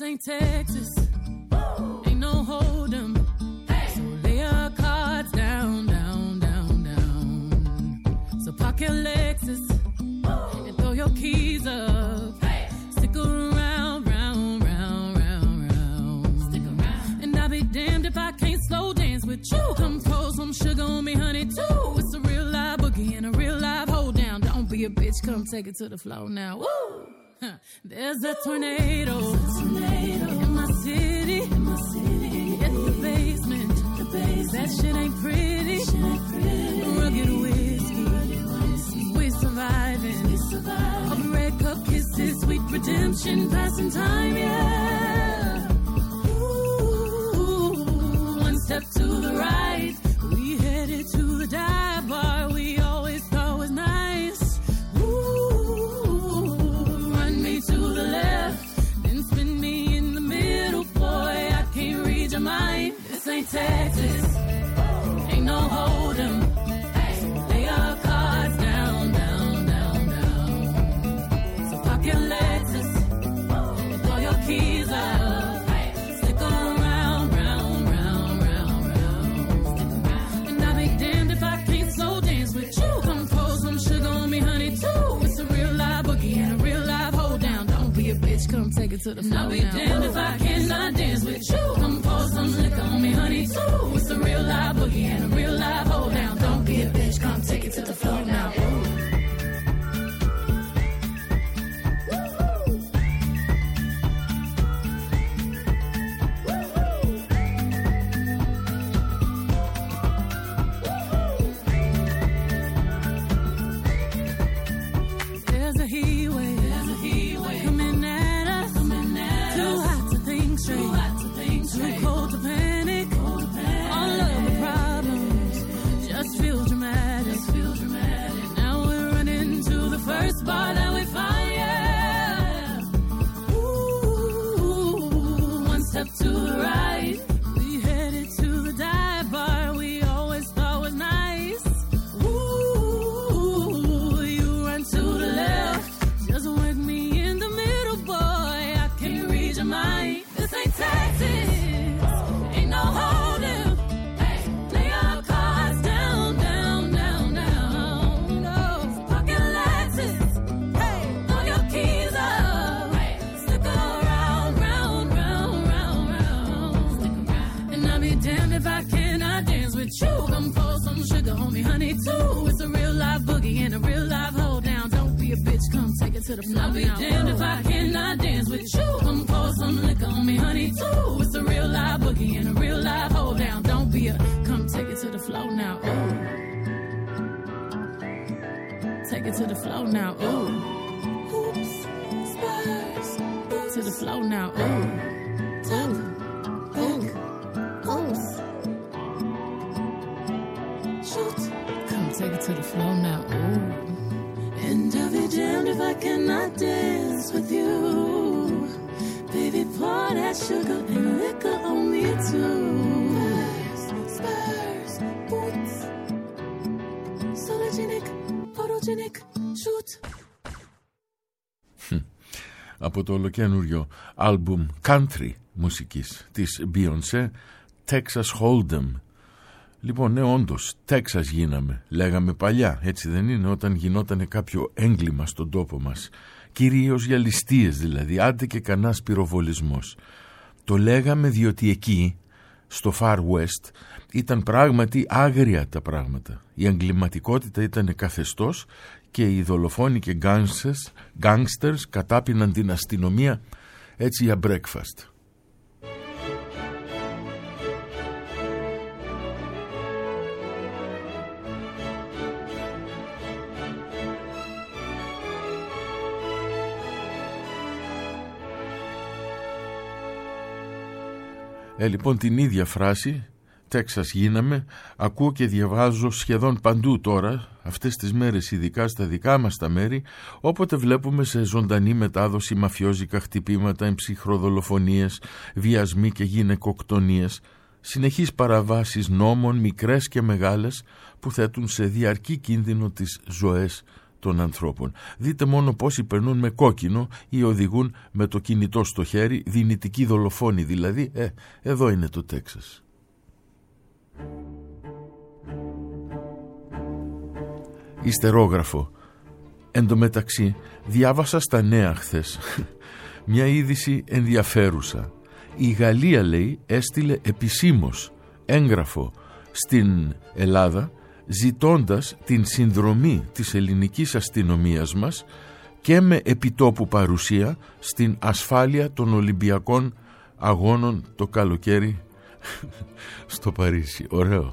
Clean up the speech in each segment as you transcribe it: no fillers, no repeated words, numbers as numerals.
ain't Texas. Ain't no hold 'em. So lay your cards down, down, down, down. So park your Lexus and throw your keys up. Stick around, round, round, round, round. Stick around. And I'll be damned if I can't slow dance with you. Come pour some sugar on me, honey, too. It's a real live boogie and a real live hold down. Don't be a bitch, come take it to the floor now. Woo! There's a tornado in my city. Get the basement. That shit ain't pretty. Rugged whiskey. We're surviving. Of red cup kisses, sweet redemption, passing time, yeah. Ooh, one step to the right. We headed to the dive bar we always thought was nice. To the left, then spin me in the middle, boy, I can't read your mind. This ain't Texas, ain't no hold 'em. So lay your cards down, down, down, down. So park your Lexus and throw your keys up. Stick around, round, round, round, round. And I'll be damned if I can't slow dance with you. Come pour some sugar on me, honey, too. It's a real live boogie and a real live hold down. Don't be a bitch, come take it to the floor. I'll be damned if I cannot dance with you. Come pour some liquor on me, honey, too. It's a real live boogie and a real live hold down. Don't be a bitch, come take it to the floor now. There's a heat wave coming at us. Too hot to think straight. Too cold to panic. All of the problems just feel dramatic. Now we're running to the first bar that we find, yeah. Ooh, one step to the right. We headed to the dive bar we always thought was nice. Ooh, you run to the left. Just work me in the middle, boy, I can't read your mind. This ain't Texas, ain't no holding. Lay your cards down, down, down, down. No, pocket Lexus, throw your keys up. Stick around, round, round, round, round. And I'll be damned if I cannot dance with you. Come pour some sugar on me, honey, too. It's a real live boogie and a real live hold down. Don't be a bitch, come take it to the floor. I'll be damned if I cannot dance with you. Come pour some liquor on me, honey, too. It's a real live boogie and a real live hold down. Don't be a, come take it to the floor now. Ooh. Take it to the floor now. Ooh. Hoops, spurs, to the floor now. Ooh. Tuck, hook, hoops. Shoot. Come take it to the floor now. Ooh. And I'll be damned if I cannot dance with you. Baby, pour that sugar and liquor on me too. Spurs, boots. Sologenic, photogenic, shoot. Από το ολοκαίνουργιο άλμπουμ country μουσικής της Beyoncé, Texas Hold'em. Λοιπόν, ναι, όντως, Τέξας γίναμε, λέγαμε παλιά, έτσι δεν είναι, όταν γινότανε κάποιο έγκλημα στον τόπο μας, κυρίως για ληστείες δηλαδή, άντε και κανάς πυροβολισμός. Το λέγαμε διότι εκεί, στο Far West, ήταν πράγματι άγρια τα πράγματα. Η εγκληματικότητα ήταν καθεστώς και οι δολοφόνοι και gangsters κατάπιναν την αστυνομία έτσι για breakfast. Λοιπόν, την ίδια φράση, Τέξας γίναμε, ακούω και διαβάζω σχεδόν παντού τώρα, αυτές τις μέρες ειδικά στα δικά μας τα μέρη, όποτε βλέπουμε σε ζωντανή μετάδοση μαφιόζικα χτυπήματα, εμψυχροδολοφονίες, βιασμοί και γυναικοκτονίες, συνεχείς παραβάσεις νόμων, μικρές και μεγάλες, που θέτουν σε διαρκή κίνδυνο τις ζωές των ανθρώπων. Δείτε μόνο πόσοι περνούν με κόκκινο ή οδηγούν με το κινητό στο χέρι, δυνητικοί δολοφόνοι δηλαδή. Εδώ είναι το Τέξας. Ιστερόγραφο. Εν τω μεταξύ διάβασα στα νέα χθες μια είδηση ενδιαφέρουσα. Η Γαλλία, λέει, έστειλε επισήμως έγγραφο στην Ελλάδα ζητώντας την συνδρομή της ελληνικής αστυνομίας μας και με επιτόπου παρουσία στην ασφάλεια των Ολυμπιακών Αγώνων το καλοκαίρι στο Παρίσι. Ωραίο.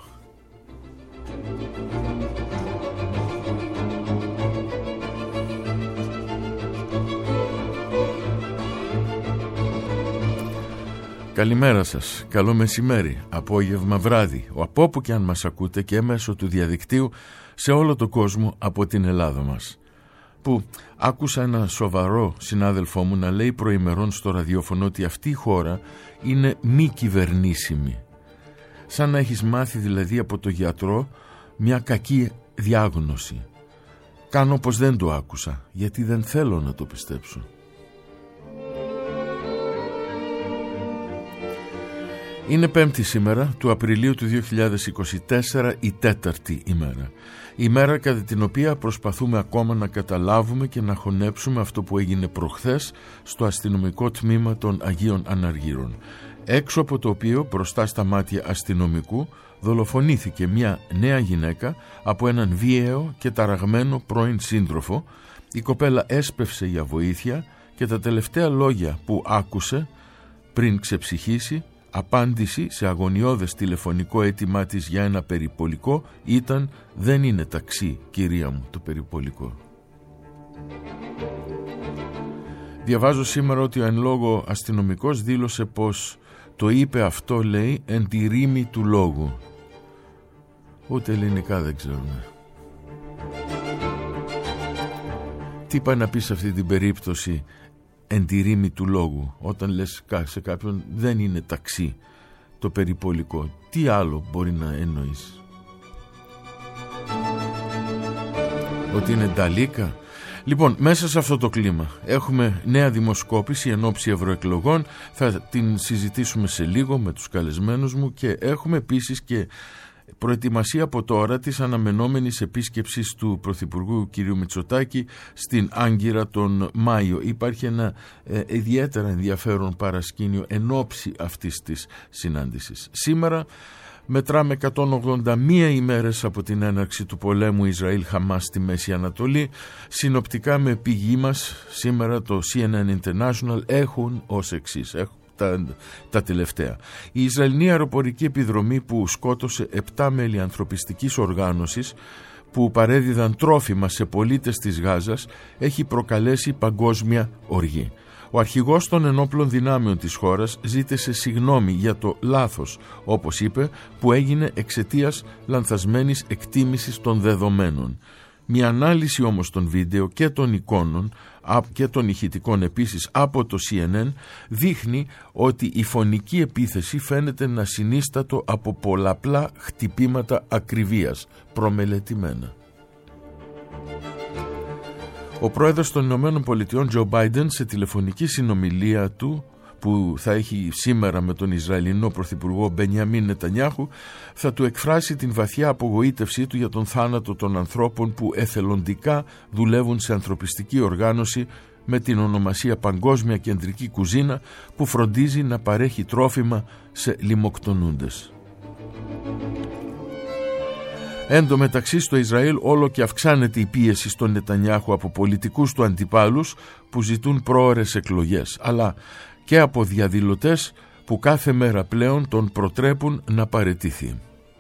Καλημέρα σας, καλό μεσημέρι, απόγευμα, βράδυ, από όπου και αν μας ακούτε και μέσω του διαδικτύου σε όλο τον κόσμο από την Ελλάδα μας. Που άκουσα ένα σοβαρό συνάδελφό μου να λέει προημερών στο ραδιόφωνο ότι αυτή η χώρα είναι μη κυβερνήσιμη. Σαν να έχεις μάθει δηλαδή από το γιατρό μια κακή διάγνωση. Κάνω πως δεν το άκουσα, γιατί δεν θέλω να το πιστέψω. Είναι 5η σήμερα του Απριλίου του 2024, η 4η ημέρα. Η μέρα κατά την οποία προσπαθούμε ακόμα να καταλάβουμε και να χωνέψουμε αυτό που έγινε προχθές στο αστυνομικό τμήμα των Αγίων Αναργύρων. Έξω από το οποίο, μπροστά στα μάτια αστυνομικού, δολοφονήθηκε μια νέα γυναίκα από έναν βίαιο και ταραγμένο πρώην σύντροφο. Η κοπέλα έσπευσε για βοήθεια και τα τελευταία λόγια που άκουσε πριν ξεψυχήσει, απάντηση σε αγωνιώδες τηλεφωνικό αίτημά της για ένα περιπολικό ήταν «Δεν είναι ταξί, κυρία μου, το περιπολικό». Διαβάζω σήμερα ότι ο εν λόγω αστυνομικός δήλωσε πως το είπε αυτό, λέει, εν τη ρήμη του λόγου. Ούτε ελληνικά δεν ξέρουμε. Τι πάει να πει σε αυτή την περίπτωση εν τη ρήμη του λόγου, όταν λες σε κάποιον δεν είναι ταξί το περιπολικό? Τι άλλο μπορεί να εννοείς? Ότι είναι νταλίκα? Λοιπόν, μέσα σε αυτό το κλίμα έχουμε νέα δημοσκόπηση εν ώψη ευρωεκλογών. Θα την συζητήσουμε σε λίγο με τους καλεσμένους μου και έχουμε επίσης και προετοιμασία από τώρα της αναμενόμενης επίσκεψης του Πρωθυπουργού κ. Μητσοτάκη στην Άγκυρα τον Μάιο. Υπάρχει ένα ιδιαίτερα ενδιαφέρον παρασκήνιο εν ώψη αυτής της συνάντησης. Σήμερα μετράμε 181 ημέρες από την έναρξη του πολέμου Ισραήλ-Χαμάς στη Μέση Ανατολή. Συνοπτικά με πηγή μας σήμερα το CNN International έχουν ως εξής. Τα τελευταία. Η Ισραηλινή αεροπορική επιδρομή που σκότωσε 7 μέλη ανθρωπιστικής οργάνωσης που παρέδιδαν τρόφιμα σε πολίτες της Γάζας έχει προκαλέσει παγκόσμια οργή. Ο αρχηγός των ενόπλων δυνάμεων της χώρας ζήτησε συγγνώμη για το λάθος, όπως είπε, που έγινε εξαιτίας λανθασμένης εκτίμησης των δεδομένων. Μια ανάλυση όμως των βίντεο και των εικόνων και των ηχητικών επίσης από το CNN δείχνει ότι η φωνική επίθεση φαίνεται να συνίστατο από πολλαπλά χτυπήματα ακριβίας, προμελετημένα. Ο πρόεδρος των Ηνωμένων Πολιτειών, Τζο Μπάιντεν, σε τηλεφωνική συνομιλία του που θα έχει σήμερα με τον Ισραηλινό Πρωθυπουργό Μπενιαμίν Νετανιάχου, θα του εκφράσει την βαθιά απογοήτευσή του για τον θάνατο των ανθρώπων που εθελοντικά δουλεύουν σε ανθρωπιστική οργάνωση με την ονομασία Παγκόσμια Κεντρική Κουζίνα, που φροντίζει να παρέχει τρόφιμα σε λιμοκτονούντες. Εν τω μεταξύ στο Ισραήλ όλο και αυξάνεται η πίεση στον Νετανιάχου από πολιτικούς του αντιπάλους που ζητούν πρόωρες εκλογές, αλλά και από διαδηλωτές που κάθε μέρα πλέον τον προτρέπουν να παραιτηθεί.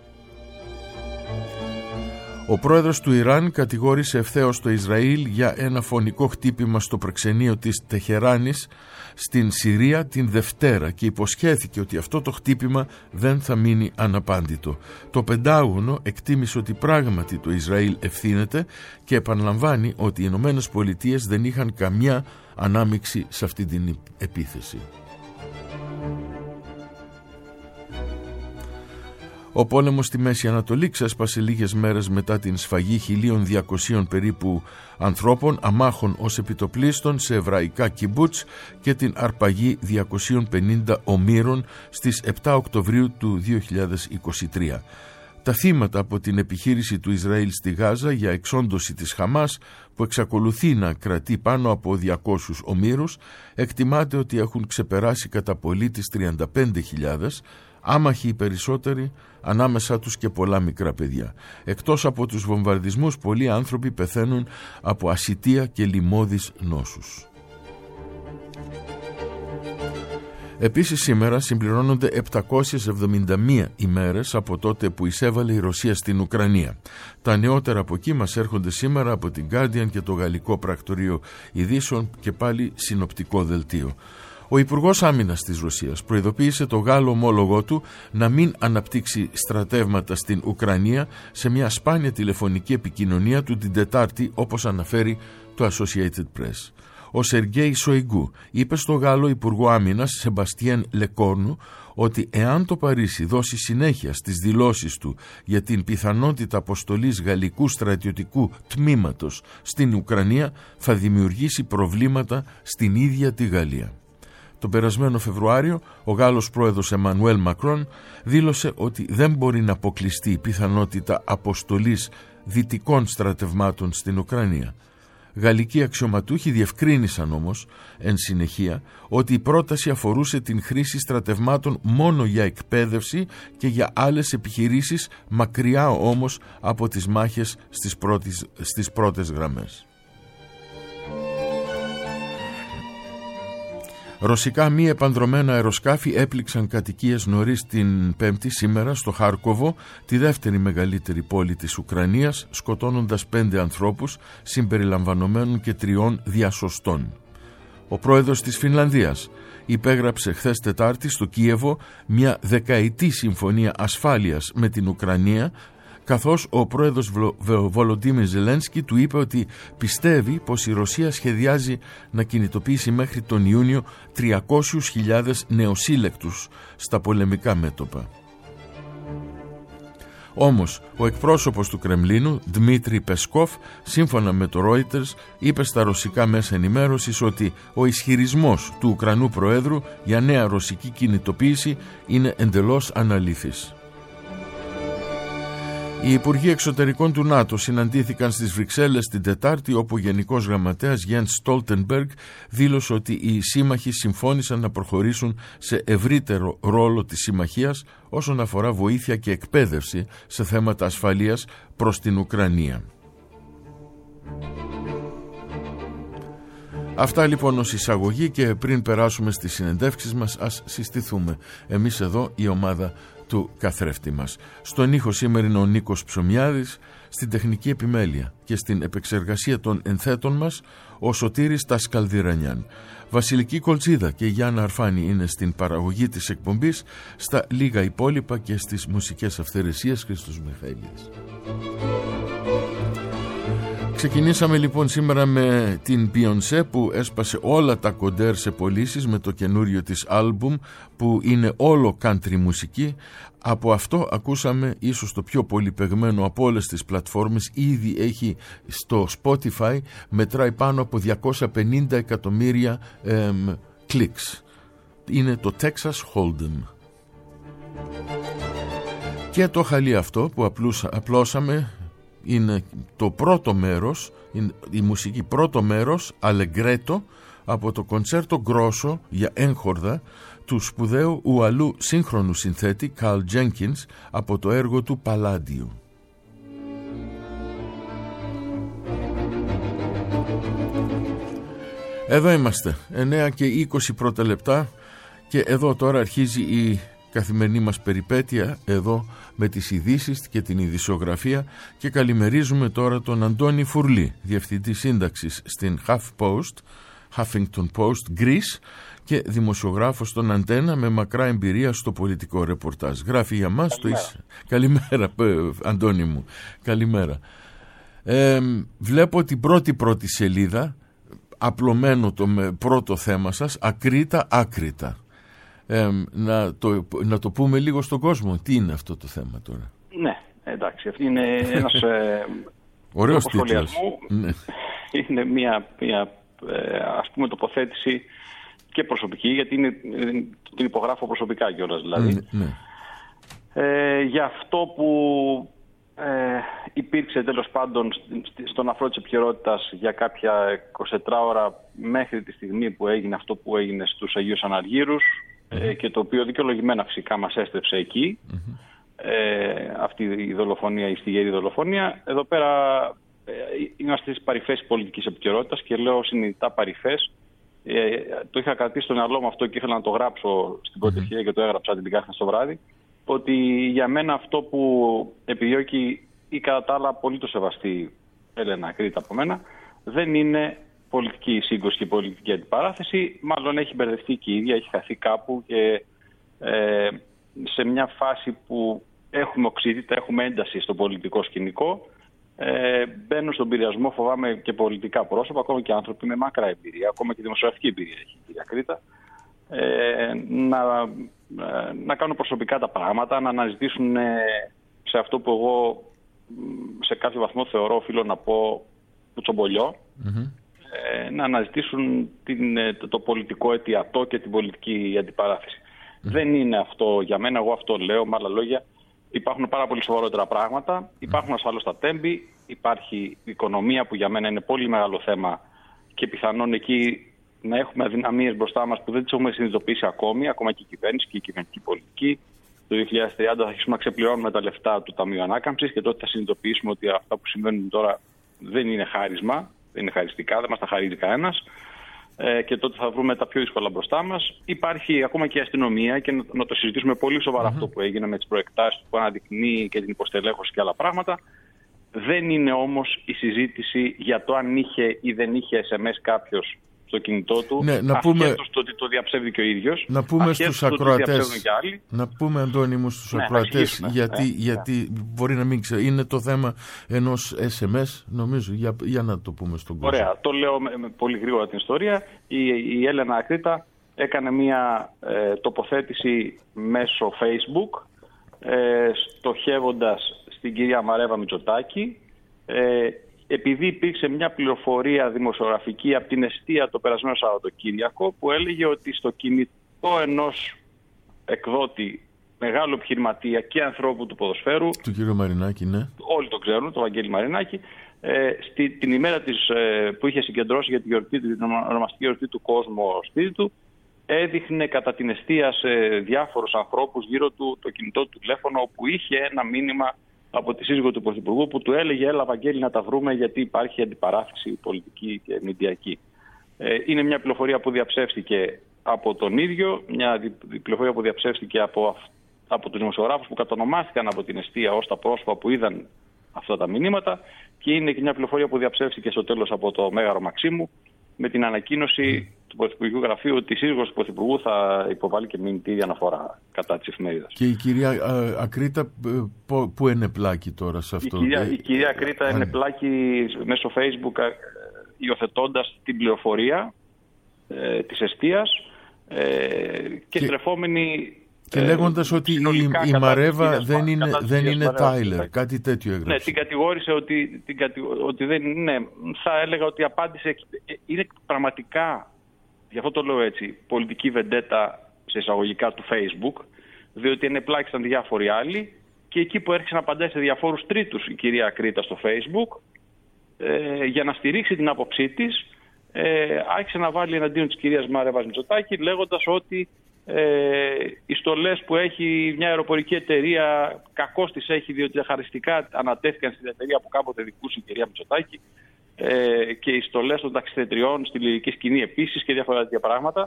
Ο πρόεδρος του Ιράν κατηγόρησε ευθέως το Ισραήλ για ένα φωνικό χτύπημα στο προξενείο της Τεχεράνης στην Συρία την Δευτέρα και υποσχέθηκε ότι αυτό το χτύπημα δεν θα μείνει αναπάντητο. Το Πεντάγωνο εκτίμησε ότι πράγματι το Ισραήλ ευθύνεται και επαναλαμβάνει ότι οι Ηνωμένες Πολιτείες δεν είχαν καμιά ανάμειξη σε αυτή την επίθεση. Ο πόλεμος στη Μέση Ανατολή ξέσπασε λίγες μέρες μετά την σφαγή 1.200 περίπου ανθρώπων αμάχων ως επιτοπλίστων σε εβραϊκά κιμπούτς και την αρπαγή 250 ομήρων στις 7 Οκτωβρίου του 2023. Τα θύματα από την επιχείρηση του Ισραήλ στη Γάζα για εξόντωση της Χαμάς, που εξακολουθεί να κρατεί πάνω από 200 ομήρους, εκτιμάται ότι έχουν ξεπεράσει κατά πολύ τις 35.000, άμαχοι οι περισσότεροι, ανάμεσά τους και πολλά μικρά παιδιά. Εκτός από τους βομβαρδισμούς, πολλοί άνθρωποι πεθαίνουν από ασιτεία και λοιμώδεις νόσους. Επίσης σήμερα συμπληρώνονται 771 ημέρες από τότε που εισέβαλε η Ρωσία στην Ουκρανία. Τα νεότερα από εκεί μας έρχονται σήμερα από την Guardian και το Γαλλικό Πρακτορείο Ειδήσεων και πάλι συνοπτικό δελτίο. Ο Υπουργός Άμυνας της Ρωσίας προειδοποίησε το Γάλλο ομόλογό του να μην αναπτύξει στρατεύματα στην Ουκρανία σε μια σπάνια τηλεφωνική επικοινωνία του την Τετάρτη, όπως αναφέρει το Associated Press. Ο Σεργέη Σοϊγκού είπε στο Γάλλο Υπουργό Άμυνας Σεμπαστιέν Λεκόρνου ότι εάν το Παρίσι δώσει συνέχεια στις δηλώσεις του για την πιθανότητα αποστολής γαλλικού στρατιωτικού τμήματος στην Ουκρανία, θα δημιουργήσει προβλήματα στην ίδια τη Γαλλία. Τον περασμένο Φεβρουάριο, ο Γάλλος πρόεδρος Εμμανουέλ Μακρόν δήλωσε ότι δεν μπορεί να αποκλειστεί η πιθανότητα αποστολής δυτικών στρατευμάτων στην Ουκρανία. Γαλλικοί αξιωματούχοι διευκρίνησαν όμως εν συνεχεία ότι η πρόταση αφορούσε την χρήση στρατευμάτων μόνο για εκπαίδευση και για άλλες επιχειρήσεις, μακριά όμως από τις μάχες στις πρώτες γραμμές. Ρωσικά μη επανδρωμένα αεροσκάφη έπληξαν κατοικίες νωρίς την Πέμπτη σήμερα στο Χάρκοβο, τη δεύτερη μεγαλύτερη πόλη της Ουκρανίας, σκοτώνοντας 5 ανθρώπους συμπεριλαμβανομένων και 3 διασωστών. Ο πρόεδρος της Φινλανδίας υπέγραψε χθες Τετάρτη στο Κίεβο μια δεκαετή συμφωνία ασφάλειας με την Ουκρανία, καθώς ο πρόεδρος Βολοντίμιρ Ζελένσκι του είπε ότι πιστεύει πως η Ρωσία σχεδιάζει να κινητοποιήσει μέχρι τον Ιούνιο 300.000 νεοσύλλεκτους στα πολεμικά μέτωπα. Όμως, ο εκπρόσωπος του Κρεμλίνου, Ντμίτρι Πεσκόφ, σύμφωνα με το Reuters, είπε στα ρωσικά μέσα ενημέρωσης ότι ο ισχυρισμός του Ουκρανού Προέδρου για νέα ρωσική κινητοποίηση είναι εντελώς αναλήθης. Οι Υπουργοί Εξωτερικών του ΝΑΤΟ συναντήθηκαν στις Βρυξέλλες την Τετάρτη, όπου ο Γενικός Γραμματέας Γιένς Στόλτενμπεργκ δήλωσε ότι οι σύμμαχοι συμφώνησαν να προχωρήσουν σε ευρύτερο ρόλο της συμμαχίας όσον αφορά βοήθεια και εκπαίδευση σε θέματα ασφαλείας προς την Ουκρανία. Αυτά λοιπόν ως εισαγωγή, και πριν περάσουμε στις συνεντεύξεις μας, ας συστηθούμε εμείς εδώ, η ομάδα του καθρέφτη μας. Στον ήχο σήμερα είναι ο Νίκος Ψωμιάδης, στην τεχνική επιμέλεια και στην επεξεργασία των ενθέτων μας ο Σωτήρης Τασκαλδιρανιάν. Βασιλική Κολτσίδα και Γιάννα Αρφάνη είναι στην παραγωγή της εκπομπής, στα λίγα υπόλοιπα και στις μουσικές αυθαιρεσίες Χρήστος Μιχαήλιας. Ξεκινήσαμε λοιπόν σήμερα με την Beyoncé, που έσπασε όλα τα κοντέρ σε πωλήσεις με το καινούριο της άλμπουμ, που είναι όλο country μουσική. Από αυτό ακούσαμε ίσως το πιο πολυπαιγμένο από όλες τις πλατφόρμες. Ήδη έχει στο Spotify, μετράει πάνω από 250 εκατομμύρια clicks. Είναι το Texas Hold'em. Και το χαλί αυτό που απλώσαμε είναι το πρώτο μέρος, η μουσική πρώτο μέρος, Allegretto, από το κοντσέρτο γκρόσο για έγχορδα του σπουδαίου ουαλού σύγχρονου συνθέτη Carl Jenkins από το έργο του Palladio. Εδώ είμαστε, 9 και 20 πρώτα λεπτά, και εδώ τώρα αρχίζει η καθημερινή μας περιπέτεια εδώ με τις ειδήσεις και την ειδησιογραφία, και καλημερίζουμε τώρα τον Αντώνη Φουρλή, διευθυντή σύνταξης στην Huffington Post Greece και δημοσιογράφος στον Αντένα με μακρά εμπειρία στο πολιτικό ρεπορτάζ. Γράφει για μας το Καλημέρα Αντώνη μου, καλημέρα. Βλέπω την πρώτη σελίδα, απλωμένο το πρώτο θέμα σας, άκρητα. Να το πούμε λίγο στον κόσμο. Τι είναι αυτό το θέμα τώρα? Ναι, εντάξει, αυτή είναι ένας ωραίος τίτλος. Ναι. Είναι μια ας πούμε τοποθέτηση και προσωπική, γιατί την υπογράφω προσωπικά κιόλας δηλαδή. Ναι. Για αυτό που υπήρξε τέλος πάντων στον αφρό της επικαιρότητας για κάποια 24 ώρα μέχρι τη στιγμή που έγινε αυτό που έγινε στους Αγίους Αναργύρους, και το οποίο δικαιολογημένα φυσικά μας έστρεψε εκεί, αυτή η δολοφονία, η στιγερή δολοφονία. Εδώ πέρα είμαστε στις παρυφές πολιτικής επικαιρότητας και λέω συνειδητά παρυφές. Το είχα κρατήσει στο μυαλό μου αυτό και ήθελα να το γράψω στην πρώτη ευκαιρία και το έγραψα την κάθε στο βράδυ, ότι για μένα αυτό που επιδιώκει η κατά τα άλλα πολύ το σεβαστή Έλενα Ακρίτα από μένα δεν είναι πολιτική σύγκρουση και πολιτική αντιπαράθεση, μάλλον έχει μπερδευτεί και η ίδια, έχει χαθεί κάπου και σε μια φάση που έχουμε οξύτητα, έχουμε ένταση στο πολιτικό σκηνικό, μπαίνουν στον πειρασμό, φοβάμαι, και πολιτικά πρόσωπα, ακόμα και άνθρωποι με μακρά εμπειρία, ακόμα και δημοσιογραφική εμπειρία έχει η κυρία Ακρίτα, να κάνουν προσωπικά τα πράγματα, να αναζητήσουν σε αυτό που εγώ σε κάποιο βαθμό θεωρώ, οφείλω να πω, κουτσομπολιό, να αναζητήσουν το πολιτικό αιτιατό και την πολιτική αντιπαράθεση. Δεν είναι αυτό για μένα, εγώ αυτό λέω, με άλλα λόγια. Υπάρχουν πάρα πολύ σοβαρότερα πράγματα. Υπάρχουν ασφάλιστα τέμπη. Υπάρχει η οικονομία που για μένα είναι πολύ μεγάλο θέμα και πιθανόν εκεί να έχουμε αδυναμίες μπροστά μας που δεν τις έχουμε συνειδητοποιήσει ακόμη, ακόμα και η κυβέρνηση και η κυβερνητική πολιτική. Το 2030 θα αρχίσουμε να ξεπληρώνουμε τα λεφτά του Ταμείου Ανάκαμψης και τότε θα συνειδητοποιήσουμε ότι αυτά που συμβαίνουν τώρα δεν είναι χάρισμα, δεν είναι χαριστικά, δεν μας τα χαρίζει κανένας. Και τότε θα βρούμε τα πιο δύσκολα μπροστά μας. Υπάρχει ακόμα και η αστυνομία και να το συζητήσουμε πολύ σοβαρά αυτό που έγινε με τις προεκτάσεις που αναδεικνύει και την υποστελέχωση και άλλα πράγματα. Δεν είναι όμως η συζήτηση για το αν είχε ή δεν είχε SMS κάποιος στο κινητό του, ασχέτως το ότι το διαψεύδει και ο ίδιος. Να πούμε στους ακροατές, να πούμε, Αντώνη μου, στους ακροατές, γιατί μπορεί να μην ξέρει. Είναι το θέμα ενός SMS, νομίζω, για να το πούμε στον κόσμο. Ωραία, το λέω με πολύ γρήγορα την ιστορία. Η Έλενα Ακρίτα έκανε μια τοποθέτηση μέσω Facebook, στοχεύοντας στην κυρία Μαρέβα Μητσοτάκη, επειδή υπήρξε μια πληροφορία δημοσιογραφική από την Εστία το περασμένο Σαββατοκύριακο που έλεγε ότι στο κινητό ενός εκδότη, μεγάλου επιχειρηματία και ανθρώπου του ποδοσφαίρου, του κ. Μαρινάκη, ναι. Όλοι το ξέρουν, τον Βαγγέλη Μαρινάκη, την ημέρα που είχε συγκεντρώσει για την ονομαστική γιορτή του κόσμου σπίτι του, έδειχνε κατά την Εστία σε διάφορους ανθρώπους γύρω του το κινητό του τηλέφωνο, όπου είχε ένα μήνυμα από τη σύζυγο του Πρωθυπουργού που του έλεγε «Έλα Βαγγέλη να τα βρούμε γιατί υπάρχει αντιπαράθεση πολιτική και μηντιακή». Είναι μια πληροφορία που διαψεύστηκε από τον ίδιο, μια πληροφορία που διαψεύστηκε από τους δημοσιογράφους που κατονομάστηκαν από την Εστία ως τα πρόσωπα που είδαν αυτά τα μηνύματα, και είναι και μια πληροφορία που διαψεύστηκε στο τέλος από το Μέγαρο Μαξίμου με την ανακοίνωση του Πρωθυπουργικού Γραφείου ότι η σύζυγος του Πρωθυπουργού θα υποβάλει και μηνυτήρια αναφορά κατά της εφημερίδας. Και η κυρία Ακρίτα πού ενεπλάκη τώρα σε αυτό? Η κυρία Ακρίτα ενεπλάκη μέσω Facebook, υιοθετώντας την πληροφορία της Εστίας και στρεφόμενη... Και λέγοντας ότι η Μαρέβα δεν είναι Τάιλερ, κάτι τέτοιο έγραψε. Ναι, την κατηγόρησε ότι δεν είναι. Θα έλεγα ότι απάντησε. Είναι πραγματικά, γι' αυτό το λέω έτσι, πολιτική βεντέτα σε εισαγωγικά του Facebook, διότι ενεπλάκησαν διάφοροι άλλοι και εκεί που έρχεται να απαντάει σε διαφόρους τρίτους η κυρία Ακρίτα στο Facebook, για να στηρίξει την άποψή της, άρχισε να βάλει εναντίον της κυρίας Μαρέβας Μητσοτάκη, λέγοντας ότι οι στολές που έχει μια αεροπορική εταιρεία κακώς τις έχει, διότι χαριστικά ανατέθηκαν στην εταιρεία που κάποτε δικούσε η κυρία Μητσοτάκη, και οι στολές των ταξιθετριών στη λυρική σκηνή επίσης και διάφορα τέτοια πράγματα.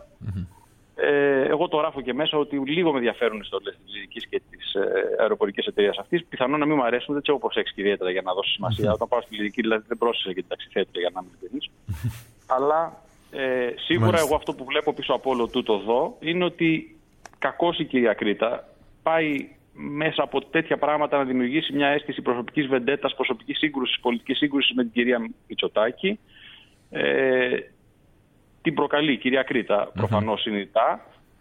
Εγώ το γράφω και μέσα ότι λίγο με ενδιαφέρουν οι στολές της λυρικής και της αεροπορικής εταιρείας αυτής. Πιθανόν να μην μου αρέσουν, δεν τις έχω προσέξει ιδιαίτερα για να δώσω σημασία. Όταν πάω στη λυρική, δηλαδή δεν πρόσεξα και την ταξιθέτρια, για να μην ειλικρινής. Αλλά σίγουρα εγώ αυτό που βλέπω πίσω από όλο τούτο εδώ είναι ότι κακώς η κυρία Ακρίτα πάει μέσα από τέτοια πράγματα να δημιουργήσει μια αίσθηση προσωπικής βεντέτας, προσωπικής σύγκρουσης, πολιτικής σύγκρουσης με την κυρία Μητσοτάκη. Την προκαλεί η κυρία Ακρίτα προφανώς συνειδητά,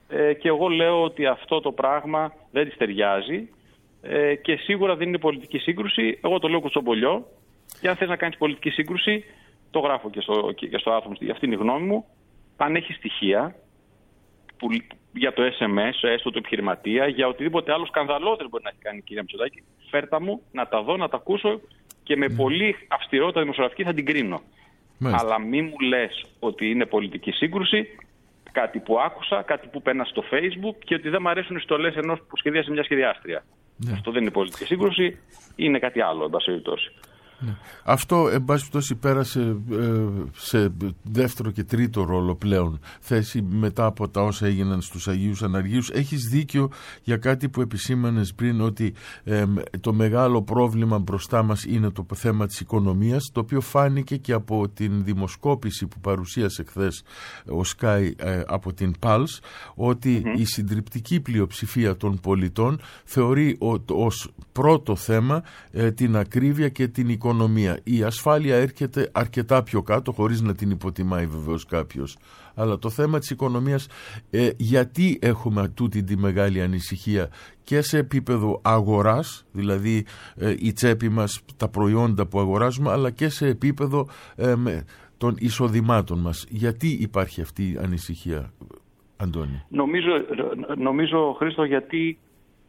και εγώ λέω ότι αυτό το πράγμα δεν της ταιριάζει και σίγουρα δεν είναι πολιτική σύγκρουση. Εγώ το λέω κουτσομπολιό και αν θες να κάνεις πολιτική σύγκρουση, το γράφω και στο άθρο, αυτή είναι η γνώμη μου, αν έχει στοιχεία για το SMS, έστω το επιχειρηματία, για οτιδήποτε άλλο σκανδαλώδες μπορεί να έχει κάνει η κυρία Μητσοτάκη, φέρτα μου να τα δω, να τα ακούσω και με πολύ αυστηρότητα δημοσιογραφική θα την κρίνω. Αλλά μη μου λες ότι είναι πολιτική σύγκρουση, κάτι που άκουσα, κάτι που πένα στο Facebook και ότι δεν μου αρέσουν οι στολές ενός που σχεδίασε μια σχεδιάστρια. Αυτό δεν είναι πολιτική σύγκρουση, είναι κάτι άλλο, εν πάση περιπτώσει. Αυτό, εν πάση περιπτώσει, πέρασε σε δεύτερο και τρίτο ρόλο πλέον θέση μετά από τα όσα έγιναν στους Αγίους Αναργίους. Έχεις δίκιο για κάτι που επισήμανες πριν, ότι το μεγάλο πρόβλημα μπροστά μας είναι το θέμα της οικονομίας, το οποίο φάνηκε και από την δημοσκόπηση που παρουσίασε χθες ο Sky από την Pulse, ότι η συντριπτική πλειοψηφία των πολιτών θεωρεί ως πρώτο θέμα την ακρίβεια και την οικονομία. Η ασφάλεια έρχεται αρκετά πιο κάτω, χωρίς να την υποτιμάει βεβαίως κάποιος. Αλλά το θέμα της οικονομίας, γιατί έχουμε τούτη τη μεγάλη ανησυχία και σε επίπεδο αγοράς, δηλαδή η τσέπη μας, τα προϊόντα που αγοράζουμε, αλλά και σε επίπεδο των εισοδημάτων μας. Γιατί υπάρχει αυτή η ανησυχία, Αντώνη? Νομίζω, Χρήστο, γιατί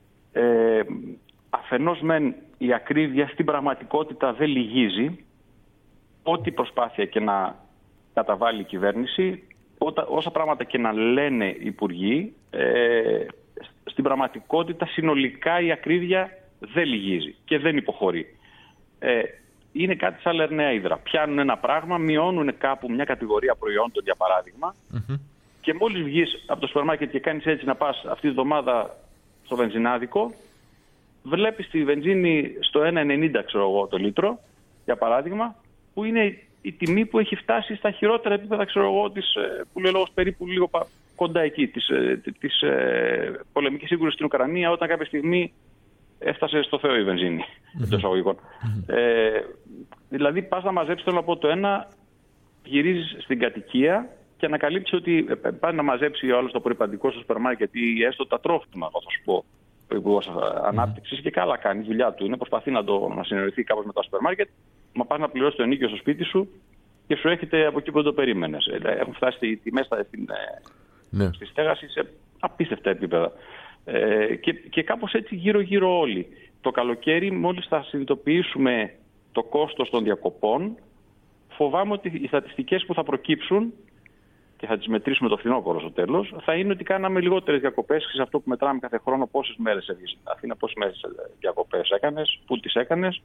αφενός μεν η ακρίβεια στην πραγματικότητα δεν λυγίζει. Ό,τι προσπάθεια και να καταβάλει η κυβέρνηση, όσα πράγματα και να λένε οι υπουργοί, στην πραγματικότητα συνολικά η ακρίβεια δεν λυγίζει και δεν υποχωρεί. Είναι κάτι σαν λερναία ύδρα. Πιάνουν ένα πράγμα, μειώνουν κάπου μια κατηγορία προϊόντων, για παράδειγμα, και μόλις βγεις από το σούπερ μάρκετ και κάνεις έτσι να πας αυτή τη εβδομάδα στο βενζινάδικο, βλέπεις τη βενζίνη στο 1,90 ξέρω εγώ το λίτρο, για παράδειγμα, που είναι η τιμή που έχει φτάσει στα χειρότερα επίπεδα, ξέρω εγώ, που λέει λόγος περίπου λίγο κοντά εκεί, της πολεμικής σύγκρουσης στην Ουκρανία, όταν κάποια στιγμή έφτασε στο Θεό η βενζίνη, εντός εισαγωγικών. Δηλαδή πας να μαζέψεις, θέλω να πω, το ένα, γυρίζεις στην κατοικία και ανακαλύψεις ότι πάει να μαζέψει ο άλλος το προϋπαντικό στο σούπερ μάρκετ ή έστω τα τρόφιμα, θα σου πω, ο Υπουργός Ανάπτυξης, και καλά κάνει, η δουλειά του είναι, προσπαθεί να συνεννοηθεί κάπως με τα σούπερ μάρκετ, μα πας να πληρώσεις το ενοίκιο στο σπίτι σου και σου έρχεται από εκεί που δεν το περίμενες. Έχουν φτάσει οι τιμές στη στέγαση σε απίστευτα επίπεδα. Και κάπως έτσι γύρω-γύρω όλοι. Το καλοκαίρι, μόλις θα συνειδητοποιήσουμε το κόστος των διακοπών, φοβάμαι ότι οι στατιστικές που θα προκύψουν, και θα τις μετρήσουμε το φθινόπωρο στο τέλος, θα είναι ότι κάναμε λιγότερες διακοπές. Σε αυτό που μετράμε κάθε χρόνο, πόσες μέρες έβγες στην Αθήνα, πόσες μέρες διακοπές έκανες, πού τις έκανες,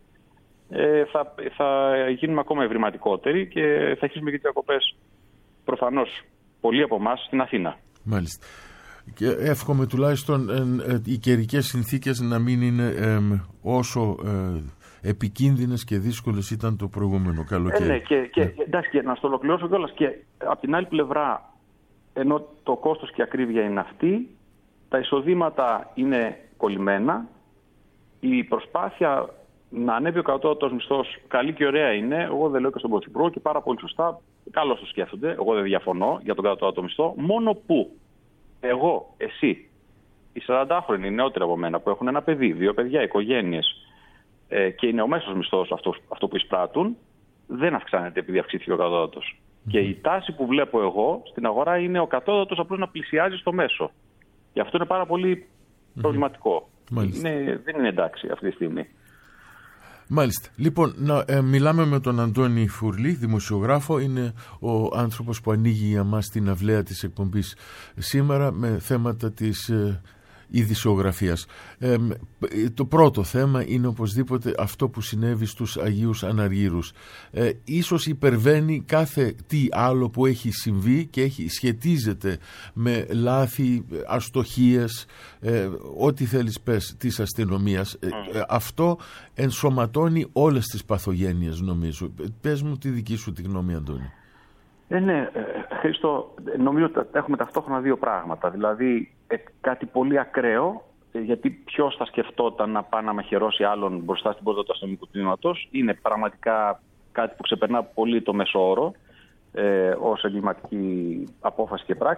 θα γίνουμε ακόμα ευρηματικότεροι και θα αρχίσουμε και διακοπές προφανώς πολλοί από εμάς στην Αθήνα. Μάλιστα. Και εύχομαι τουλάχιστον οι καιρικές συνθήκες να μην είναι όσο επικίνδυνες και δύσκολες ήταν το προηγούμενο καλοκαίρι. Ναι, εντάξει, και να στο ολοκληρώσω κιόλας. Και από την άλλη πλευρά, ενώ το κόστος και η ακρίβεια είναι αυτή, τα εισοδήματα είναι κολλημένα, η προσπάθεια να ανέβει ο κατώτατος μισθός καλή και ωραία είναι. Εγώ δεν λέω και στον Πρωθυπουργό και πάρα πολύ σωστά, καλώς το σκέφτονται. Εγώ δεν διαφωνώ για τον κατώτατο μισθό. Μόνο που εγώ, εσύ, οι 40χρονοι νεότεροι από μένα που έχουν ένα παιδί, 2 παιδιά, οικογένειες, και είναι ο μέσος μισθός αυτό που εισπράττουν, δεν αυξάνεται επειδή αυξήθηκε ο κατώτατος. Και η τάση που βλέπω εγώ στην αγορά είναι ο κατώτατος απλώς να πλησιάζει στο μέσο. Και αυτό είναι πάρα πολύ προβληματικό. Δεν είναι εντάξει αυτή τη στιγμή. Μάλιστα. Λοιπόν, μιλάμε με τον Αντώνη Φουρλή, δημοσιογράφο. Είναι ο άνθρωπος που ανοίγει για μας την αυλαία της εκπομπής σήμερα με θέματα της ειδησιογραφίας. Το πρώτο θέμα είναι οπωσδήποτε αυτό που συνέβη στους Αγίους Αναργύρους. Ίσως υπερβαίνει κάθε τι άλλο που έχει συμβεί και σχετίζεται με λάθη, αστοχίες, ό,τι θέλεις πες, της αστυνομίας. Αυτό ενσωματώνει όλες τις παθογένειες, νομίζω. Πες μου τη δική σου τη γνώμη, Αντώνη. Ναι, Χρήστο, νομίζω ότι έχουμε ταυτόχρονα δύο πράγματα. Δηλαδή κάτι πολύ ακραίο, γιατί ποιος θα σκεφτόταν να πάει να μαχαιρώσει άλλον μπροστά στην πόρτα του αστυνομικού τμήματος. Είναι πραγματικά κάτι που ξεπερνά πολύ το μέσο όρο ως εγκληματική απόφαση και πράξη.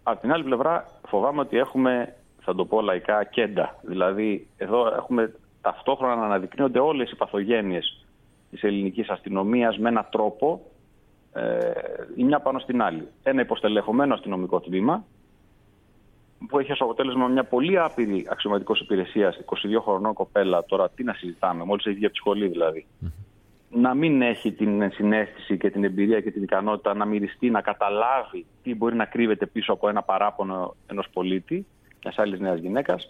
Από την άλλη πλευρά φοβάμαι ότι έχουμε, θα το πω λαϊκά, κέντα. Δηλαδή εδώ έχουμε ταυτόχρονα να αναδεικνύονται όλες οι παθογένειες της ελληνικής αστυνομίας με έναν τρόπο, η μια πάνω στην άλλη. Ένα υποστελεχωμένο αστυνομικό τμήμα που έχει ως αποτέλεσμα μια πολύ άπειρη αξιωματικός υπηρεσίας, 22 χρονών κοπέλα, τώρα τι να συζητάμε, μόλις έχει βγει από τη σχολή δηλαδή, να μην έχει την συναίσθηση και την εμπειρία και την ικανότητα να μυριστεί, να καταλάβει τι μπορεί να κρύβεται πίσω από ένα παράπονο ενός πολίτη, μιας άλλης νέας γυναίκας.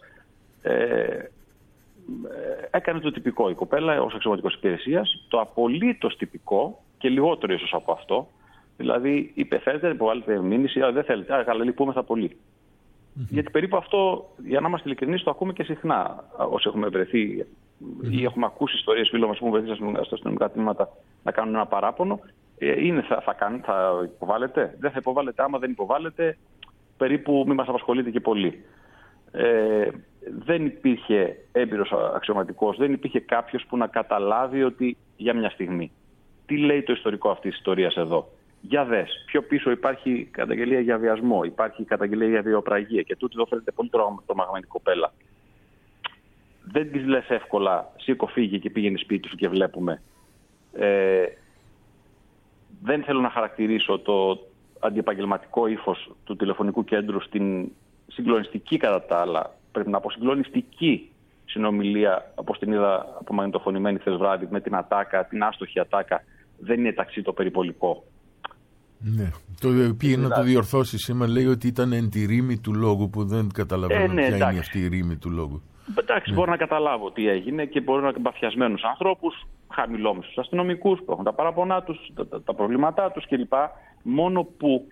Έκανε το τυπικό η κοπέλα ως αξιωματικός υπηρεσίας, το απολύτως τυπικό και λιγότερο ίσως από αυτό. Δηλαδή, είπε: θέλετε να υποβάλλετε μήνυση, δεν θέλετε. Καλά, λυπούμεθα πολύ. Γιατί περίπου αυτό, για να είμαστε ειλικρινείς, το ακούμε και συχνά όσοι έχουμε βρεθεί ή έχουμε ακούσει ιστορίες φίλων μας που έχουν βρεθεί στα αστυνομικά τμήματα να κάνουν ένα παράπονο. Θα υποβάλλετε, δεν θα υποβάλλετε. Άμα δεν υποβάλλετε, περίπου μη μας απασχολείτε και πολύ. Δεν υπήρχε έμπειρος αξιωματικός, δεν υπήρχε κάποιος που να καταλάβει ότι για μια στιγμή τι λέει το ιστορικό αυτής της ιστορίας εδώ. Για δες, πιο πίσω υπάρχει καταγγελία για βιασμό, υπάρχει καταγγελία για βιοπραγία και τούτη εδώ φαίνεται πολύ τρομαγμένη κοπέλα. Δεν της λες εύκολα, σήκω φύγε και πήγαινε σπίτι σου και βλέπουμε. Δεν θέλω να χαρακτηρίσω το αντιεπαγγελματικό ύφος του τηλεφωνικού κέντρου στην συγκλονιστική κατά τα άλλα, πρέπει να πω συγκλονιστική συνομιλία, όπως την είδα απομαγνητοφωνημένη χθες βράδυ, με την ατάκα, την άστοχη ατάκα. Δεν είναι ταξί το περιπολικό. Ναι. Πήγε να το διορθώσει σήμερα, λέει ότι ήταν εν τη ρήμη του λόγου, που δεν καταλαβαίνω ποια είναι αυτή η ρήμη του λόγου. Εντάξει, μπορώ να καταλάβω τι έγινε και μπορώ να εμπαθιασμένους ανθρώπους, χαμηλόμισθους αστυνομικούς που έχουν τα παραπονά τους, τα προβλήματά τους κλπ. Μόνο που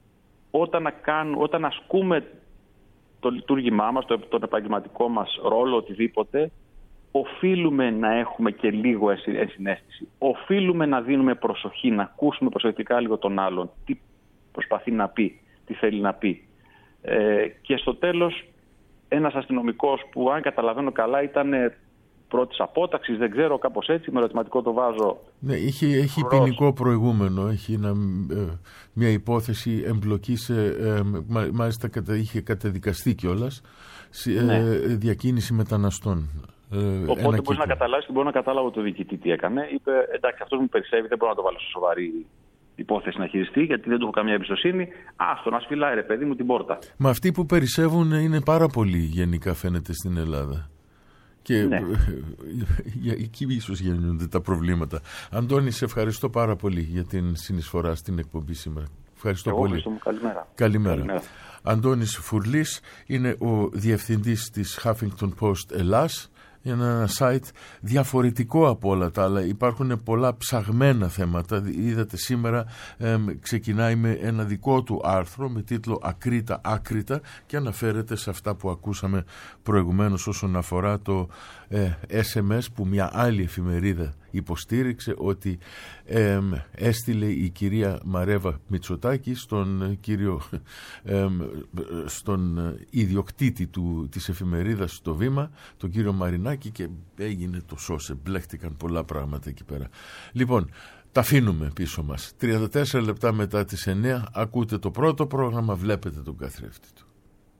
όταν ασκούμε το λειτουργήμά μας, τον επαγγελματικό μας ρόλο, οτιδήποτε, οφείλουμε να έχουμε και λίγο ενσυναίσθηση. Οφείλουμε να δίνουμε προσοχή, να ακούσουμε προσεκτικά λίγο τον άλλον, τι προσπαθεί να πει, τι θέλει να πει. Και στο τέλος, ένας αστυνομικός που, αν καταλαβαίνω καλά, ήταν πρώτης απόταξης, δεν ξέρω, κάπως έτσι, με ερωτηματικό το βάζω. Ναι, έχει ποινικό προηγούμενο, έχει μια υπόθεση εμπλοκής, μάλιστα είχε καταδικαστεί κιόλας, διακίνηση μεταναστών. Οπότε μπορείς να καταλάβεις και μπορώ να καταλάβω το διοικητή τι έκανε. Είπε: εντάξει, αυτός μου περισσεύει, δεν μπορώ να το βάλω σε σοβαρή υπόθεση να χειριστεί, γιατί δεν του έχω καμία εμπιστοσύνη. Άστο να σφυλάει, ρε παιδί μου, την πόρτα. Μα αυτοί που περισσεύουν είναι πάρα πολλοί, γενικά φαίνεται, στην Ελλάδα. Και ναι, εκεί ίσως γεννιούνται τα προβλήματα. Αντώνη, σε ευχαριστώ πάρα πολύ για την συνεισφορά στην εκπομπή σήμερα. Ευχαριστώ πολύ. Καλημέρα. Αντώνης Φουρλής είναι ο διευθυντής της Huffington Post Ελλάς. Ένα site διαφορετικό από όλα τα άλλα. Υπάρχουν πολλά ψαγμένα θέματα. Είδατε σήμερα ξεκινάει με ένα δικό του άρθρο με τίτλο «Ακρίτα άκριτα» και αναφέρεται σε αυτά που ακούσαμε προηγουμένως όσον αφορά το SMS που μια άλλη εφημερίδα υποστήριξε, ότι έστειλε η κυρία Μαρέβα Μητσοτάκη στον ιδιοκτήτη της εφημερίδας το Βήμα, τον κύριο Μαρινάκη, και έγινε το σώσε, μπλέχτηκαν πολλά πράγματα εκεί πέρα. Λοιπόν, τα αφήνουμε πίσω μας. 34 λεπτά μετά τις 9 ακούτε το πρώτο πρόγραμμα, βλέπετε τον καθρέφτη του.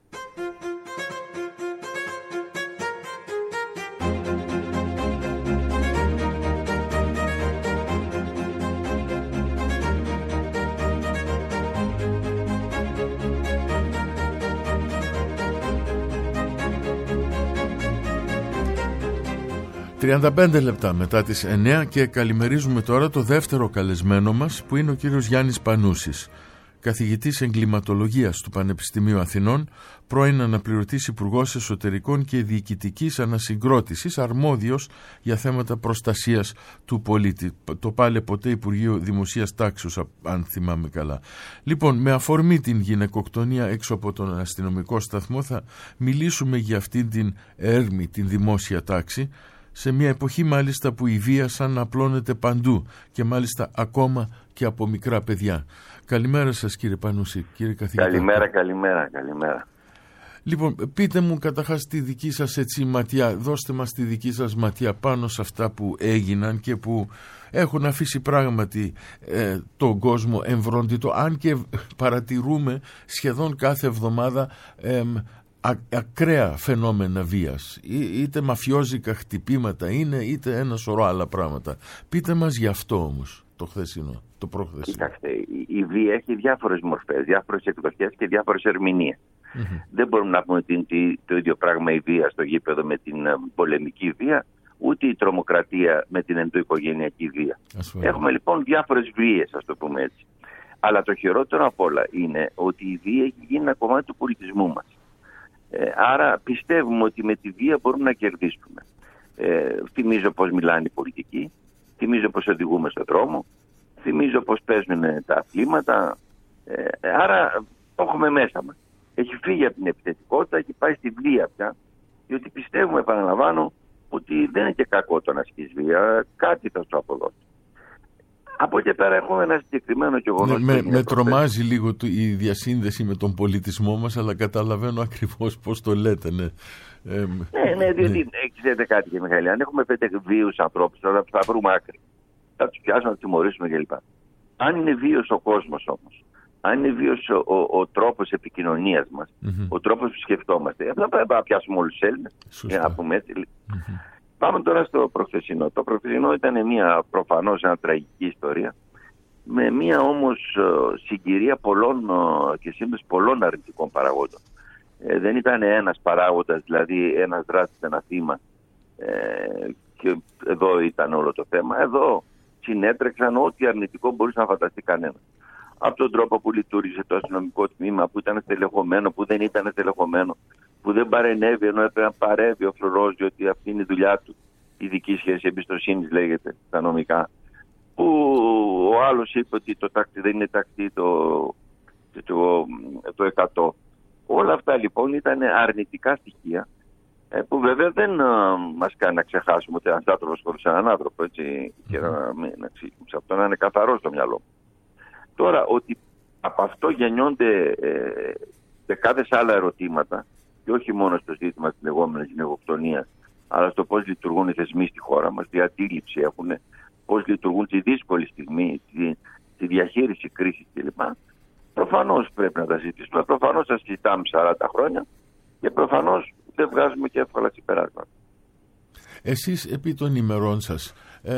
35 λεπτά μετά τις 9 και καλημερίζουμε τώρα το δεύτερο καλεσμένο μας, που είναι ο κύριος Γιάννης Πανούσης, καθηγητής εγκληματολογίας του Πανεπιστημίου Αθηνών, πρώην αναπληρωτής υπουργός εσωτερικών και διοικητικής ανασυγκρότησης, αρμόδιος για θέματα προστασίας του πολίτη. Το πάλε ποτέ Υπουργείο Δημοσίας Τάξεως, αν θυμάμαι καλά. Λοιπόν, με αφορμή την γυναικοκτονία έξω από τον αστυνομικό σταθμό, θα μιλήσουμε για αυτήν την έρμη, την δημόσια τάξη, σε μια εποχή μάλιστα που η βία σαν να απλώνεται παντού και μάλιστα ακόμα και από μικρά παιδιά. Καλημέρα σας, κύριε Πανούση, κύριε καθηγητά. Καλημέρα. Λοιπόν, πείτε μου καταρχάς τη δική σας έτσι ματιά, δώστε μας τη δική σας ματιά πάνω σε αυτά που έγιναν και που έχουν αφήσει πράγματι τον κόσμο εμβρόντιτο, αν και παρατηρούμε σχεδόν κάθε εβδομάδα ακραία φαινόμενα βίας, είτε μαφιόζικα χτυπήματα είναι, είτε ένα σωρό άλλα πράγματα. Πείτε μας γι' αυτό όμως το χθεσινό, το προχθεσινό. Κοιτάξτε, η βία έχει διάφορες μορφές, διάφορες εκδοχές και διάφορες ερμηνείες. Δεν μπορούμε να πούμε ότι το ίδιο πράγμα η βία στο γήπεδο με την πολεμική βία, ούτε η τρομοκρατία με την ενδοοικογενειακή βία. Έχουμε λοιπόν διάφορες βίες, ας το πούμε έτσι. Αλλά το χειρότερο απ' όλα είναι ότι η βία έχει γίνει ένα κομμάτι του πολιτισμού μας. Άρα πιστεύουμε ότι με τη βία μπορούμε να κερδίσουμε. Θυμίζω πώς μιλάνε οι πολιτικοί, θυμίζω πώς οδηγούμε στον δρόμο, θυμίζω πώς παίζουν τα αθλήματα. Άρα το έχουμε μέσα μας. Έχει φύγει από την επιθετικότητα, έχει πάει στη βία πια, διότι πιστεύουμε, επαναλαμβάνω, ότι δεν είναι και κακό το να ασκείς βία, κάτι θα σου αποδώσει. Από εκεί πέρα έχουμε ένα συγκεκριμένο γεγονός. Με τρομάζει λίγο η διασύνδεση με τον πολιτισμό μας, αλλά καταλαβαίνω ακριβώς πώς το λέτε. Ναι, διότι ξέρετε κάτι, και Μιχαήλ, αν έχουμε 5 βίους ανθρώπους, τώρα θα βρούμε άκρη. Θα τους πιάσουμε, να τους τιμωρήσουμε κλπ. Αν είναι βίος ο κόσμος όμως, αν είναι βίος ο τρόπος επικοινωνίας μας, ο τρόπος που σκεφτόμαστε, απλά πρέπει να πιάσουμε όλους τους Έλληνες, για να πούμε έτσι. Πάμε τώρα στο προχθεσινό. Το προχθεσινό ήταν μια προφανώς μια τραγική ιστορία, με μια όμως συγκυρία πολλών και σύμπτωση πολλών αρνητικών παραγόντων. Δεν ήταν ένας παράγοντας, δηλαδή ένας δράστης, ένα θύμα, και εδώ ήταν όλο το θέμα. Εδώ συνέτρεξαν ό,τι αρνητικό μπορούσε να φανταστεί κανένα. Από τον τρόπο που λειτουργήσε το αστυνομικό τμήμα, που ήταν στελεχωμένο, που δεν ήταν στελεχωμένο, που δεν παρενέβη ενώ έπρεπε να παρεύει ο φρουρός, διότι αυτή είναι η δουλειά του. Ειδική σχέση εμπιστοσύνης λέγεται στα νομικά. Που ο άλλος είπε ότι το ταξί δεν είναι ταξί το 100. Όλα αυτά λοιπόν ήταν αρνητικά στοιχεία, που βέβαια δεν μας κάνει να ξεχάσουμε ότι ένας άνθρωπος χωρίς έναν άνθρωπο, έτσι, και σε αυτό να είναι καθαρό στο μυαλό. Τώρα, ότι από αυτό γεννιόνται δεκάδες άλλα ερωτήματα, και όχι μόνο στο ζήτημα της λεγόμενης γυναικοκτονίας, αλλά στο πώς λειτουργούν οι θεσμοί στη χώρα μας, τι αντίληψη έχουν, πώς λειτουργούν τη δύσκολη στιγμή, τη διαχείριση κρίσης κλπ. Προφανώς πρέπει να τα ζητήσουμε, προφανώς τα συζητάμε 40 χρόνια και προφανώς δεν βγάζουμε και εύκολα συμπεράσματα. Εσείς επί των ημερών σας,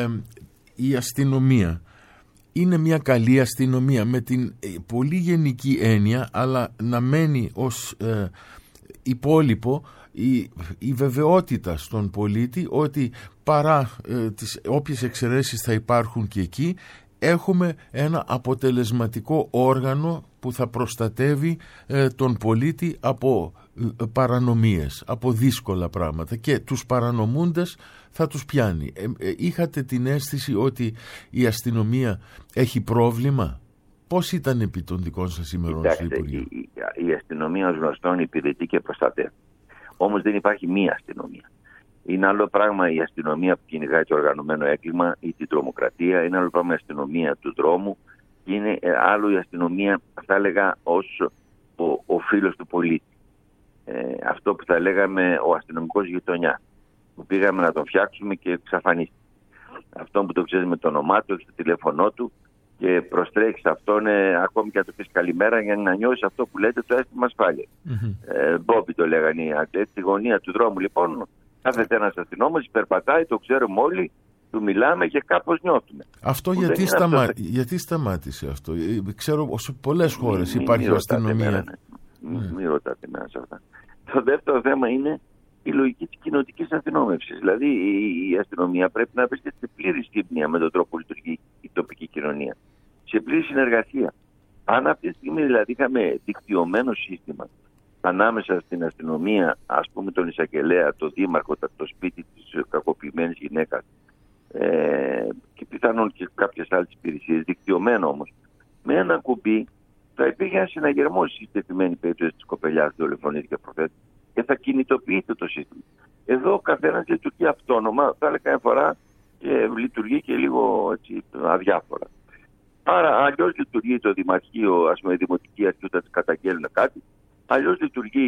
η αστυνομία είναι μια καλή αστυνομία με την πολύ γενική έννοια, αλλά να μένει ως υπόλοιπο η βεβαιότητα στον πολίτη ότι παρά τις όποιες εξαιρέσεις θα υπάρχουν και εκεί, έχουμε ένα αποτελεσματικό όργανο που θα προστατεύει τον πολίτη από παρανομίες, από δύσκολα πράγματα, και τους παρανομούντες θα τους πιάνει. Είχατε την αίσθηση ότι η αστυνομία έχει πρόβλημα? Πώς ήταν επί των δικών σας ημερών στο Υπουργείο? Η αστυνομία ως γνωστόν υπηρετεί και προστατεύει. Όμως δεν υπάρχει μία αστυνομία. Είναι άλλο πράγμα η αστυνομία που κυνηγάει το οργανωμένο έγκλημα ή την τρομοκρατία, είναι άλλο πράγμα η αστυνομία του δρόμου, και είναι άλλο η αστυνομία, θα έλεγα, ως ο φίλος του πολίτη. Αυτό που θα λέγαμε ο αστυνομικός γειτονιά, που πήγαμε να τον φτιάξουμε και εξαφανίστηκε. Αυτό που το ξέρει με το όνομά του, το τηλέφωνό του, και προστρέχει σε αυτόν, ακόμη και να του πει καλημέρα, για να νιώσει αυτό που λέτε το αίσθημα ασφάλεια. Μπόμπι το λέγανε οι Άγγλοι, στη γωνία του δρόμου. Λοιπόν, κάθεται ένας αστυνόμος, περπατάει, το ξέρουμε όλοι, του μιλάμε και κάπως νιώθουμε. Αυτό γιατί σταμάτησε αυτό? Ξέρω σε πολλές χώρες υπάρχει αστυνομία. Μην ρωτάτε εμένα σε αυτά. Το δεύτερο θέμα είναι η λογική της κοινοτικής αστυνόμευσης. Δηλαδή η αστυνομία πρέπει να βρίσκεται σε πλήρη σύμπνοια με τον τρόπο που λειτουργεί η τοπική κοινωνία. Σε πλήρη συνεργασία. Αν αυτή τη στιγμή δηλαδή είχαμε δικτυωμένο σύστημα ανάμεσα στην αστυνομία, ας πούμε τον εισαγγελέα, τον δήμαρχο, το σπίτι της κακοποιημένης γυναίκας, και πιθανόν και κάποιες άλλες υπηρεσίες, δικτυωμένο όμως, με ένα κουμπί θα υπήρχε ένα συναγερμό στη συγκεκριμένη περίπτωση της κοπελιάς που δολοφονήθηκε προχθές και θα κινητοποιείται το σύστημα. Εδώ ο καθένας λειτουργεί αυτόνομα, θα έλεγα καμιά φορά, και λειτουργεί και λίγο έτσι, αδιάφορα. Άρα, αλλιώς λειτουργεί το δημαρχείο, ας πούμε, η δημοτική αρχή όταν καταγγέλνουν κάτι, αλλιώς λειτουργεί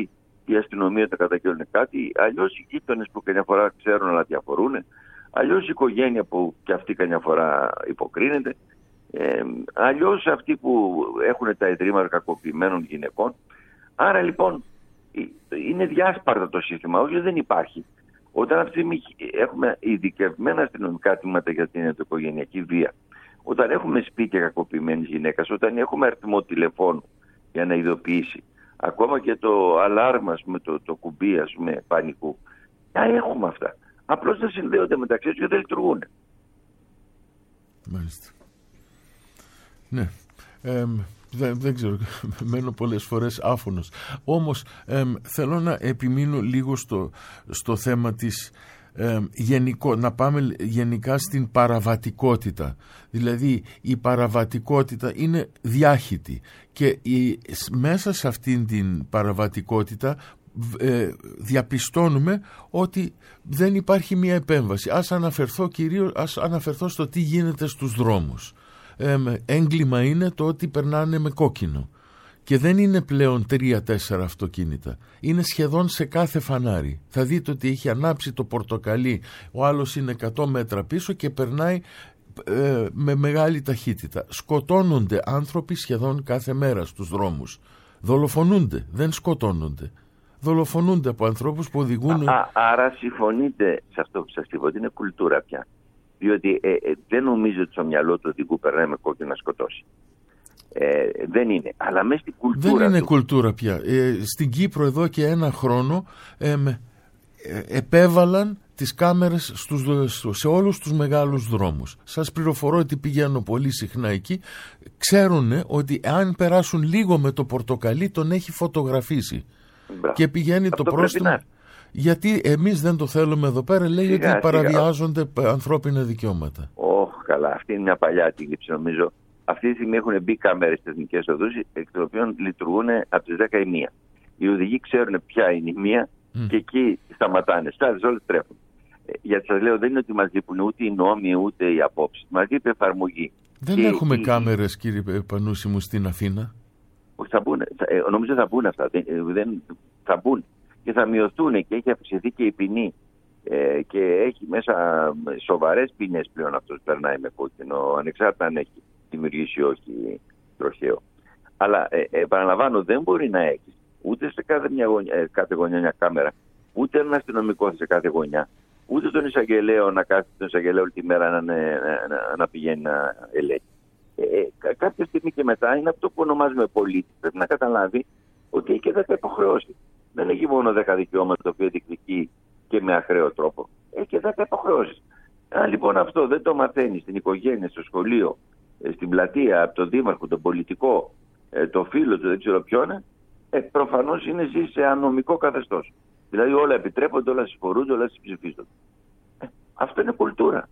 η αστυνομία τα καταγγέλνουν κάτι, αλλιώς οι γείτονες που καμιά φορά ξέρουν αλλά διαφορούν, αλλιώς η οικογένεια που και αυτή καμιά φορά υποκρίνεται, αλλιώς αυτοί που έχουν τα ιδρύματα κακοποιημένων γυναικών. Άρα λοιπόν είναι διάσπαρτα το σύστημα, όχι δεν υπάρχει. Όταν αυτή τη στιγμή έχουμε ειδικευμένα αστυνομικά τμήματα για την ενδοοικογενειακή βία, όταν έχουμε σπίτια κακοποιημένης γυναίκας, όταν έχουμε αριθμό τηλεφώνου για να ειδοποιήσει, ακόμα και το αλάρμα με το κουμπί πανικού, τα έχουμε αυτά. Απλώς δεν συνδέονται μεταξύ τους και δεν λειτουργούν. Μάλιστα. Ναι. Δεν ξέρω, μένω πολλές φορές άφωνος. Όμως θέλω να επιμείνω λίγο στο θέμα της να πάμε γενικά στην παραβατικότητα. Δηλαδή η παραβατικότητα είναι διάχυτη και μέσα σε αυτήν την παραβατικότητα διαπιστώνουμε ότι δεν υπάρχει μια επέμβαση. Ας αναφερθώ στο τι γίνεται στους δρόμους. Έγκλημα είναι το ότι περνάνε με κόκκινο και δεν είναι πλέον 3-4 αυτοκίνητα, είναι σχεδόν σε κάθε φανάρι. Θα δείτε ότι έχει ανάψει το πορτοκαλί, ο άλλος είναι 100 μέτρα πίσω και περνάει με μεγάλη ταχύτητα. Σκοτώνονται άνθρωποι σχεδόν κάθε μέρα στους δρόμους. Δολοφονούνται, δεν σκοτώνονται. Δολοφονούνται από ανθρώπους που οδηγούν. Άρα συμφωνείτε σε αυτό που σας είπα, ότι είναι κουλτούρα πια. Διότι δεν νομίζω ότι στο μυαλό του οδηγού περνάει με κόκκινο να σκοτώσει. Δεν είναι. Αλλά μέσα στην κουλτούρα. Δεν είναι κουλτούρα πια. Στην Κύπρο εδώ και ένα χρόνο επέβαλαν τις κάμερες σε όλους τους μεγάλους δρόμους. Σας πληροφορώ ότι πηγαίνω πολύ συχνά εκεί. Ξέρουν ότι αν περάσουν λίγο με το πορτοκαλί τον έχει φωτογραφίσει. Μπράβο. Και πηγαίνει αυτό το πρόστιμο. Γιατί εμείς δεν το θέλουμε εδώ πέρα, λέει ότι παραβιάζονται ανθρώπινα δικαιώματα. Καλά, αυτή είναι μια παλιά αντίληψη νομίζω. Αυτή τη στιγμή έχουν μπει κάμερες στις εθνικές οδούς, εκ των οποίων λειτουργούν από τις 10 η 1. Οι οδηγοί ξέρουν ποια είναι η 1 και εκεί σταματάνε. Στάδες όλες τρέχουν. Γιατί σας λέω, δεν είναι ότι μας λείπουν ούτε οι νόμοι ούτε οι απόψεις. Μας λείπει εφαρμογή. Δεν έχουμε κάμερες, κύριε Πανούση μου, στην Αθήνα. Όχι, θα μπουν. Νομίζω θα μπουν αυτά. Θα μπουν και θα μειωθούν και έχει αυξηθεί και η ποινή. Και έχει μέσα σοβαρές ποινές πλέον αυτός που περνάει με κόκκινο, ανεξάρτητα αν έχει δημιουργήσει ή όχι τροχαίο. Αλλά επαναλαμβάνω, δεν μπορεί να έχει ούτε σε κάθε γωνιά μια κάμερα, ούτε έναν αστυνομικό σε κάθε γωνιά, ούτε τον εισαγγελέο να κάθεται τον εισαγγελέο όλη τη μέρα να πηγαίνει να ελέγχει. Κάποια στιγμή και μετά είναι αυτό που ονομάζουμε πολίτη. Πρέπει να καταλάβει ότι έχει και 10 υποχρεώσεις. Δεν έχει μόνο 10 δικαιώματα, το οποίο διεκδικεί και με ακραίο τρόπο. Έχει και 10 υποχρεώσεις. Αν λοιπόν αυτό δεν το μαθαίνει στην οικογένεια, στο σχολείο, στην πλατεία, από τον δήμαρχο, τον πολιτικό, το φίλο του, δεν ξέρω ποιον, προφανώς ζει σε ανομικό καθεστώς. Δηλαδή όλα επιτρέπονται, όλα συγχωρούνται, όλα συμψηφίζονται. Αυτό είναι κουλτούρα.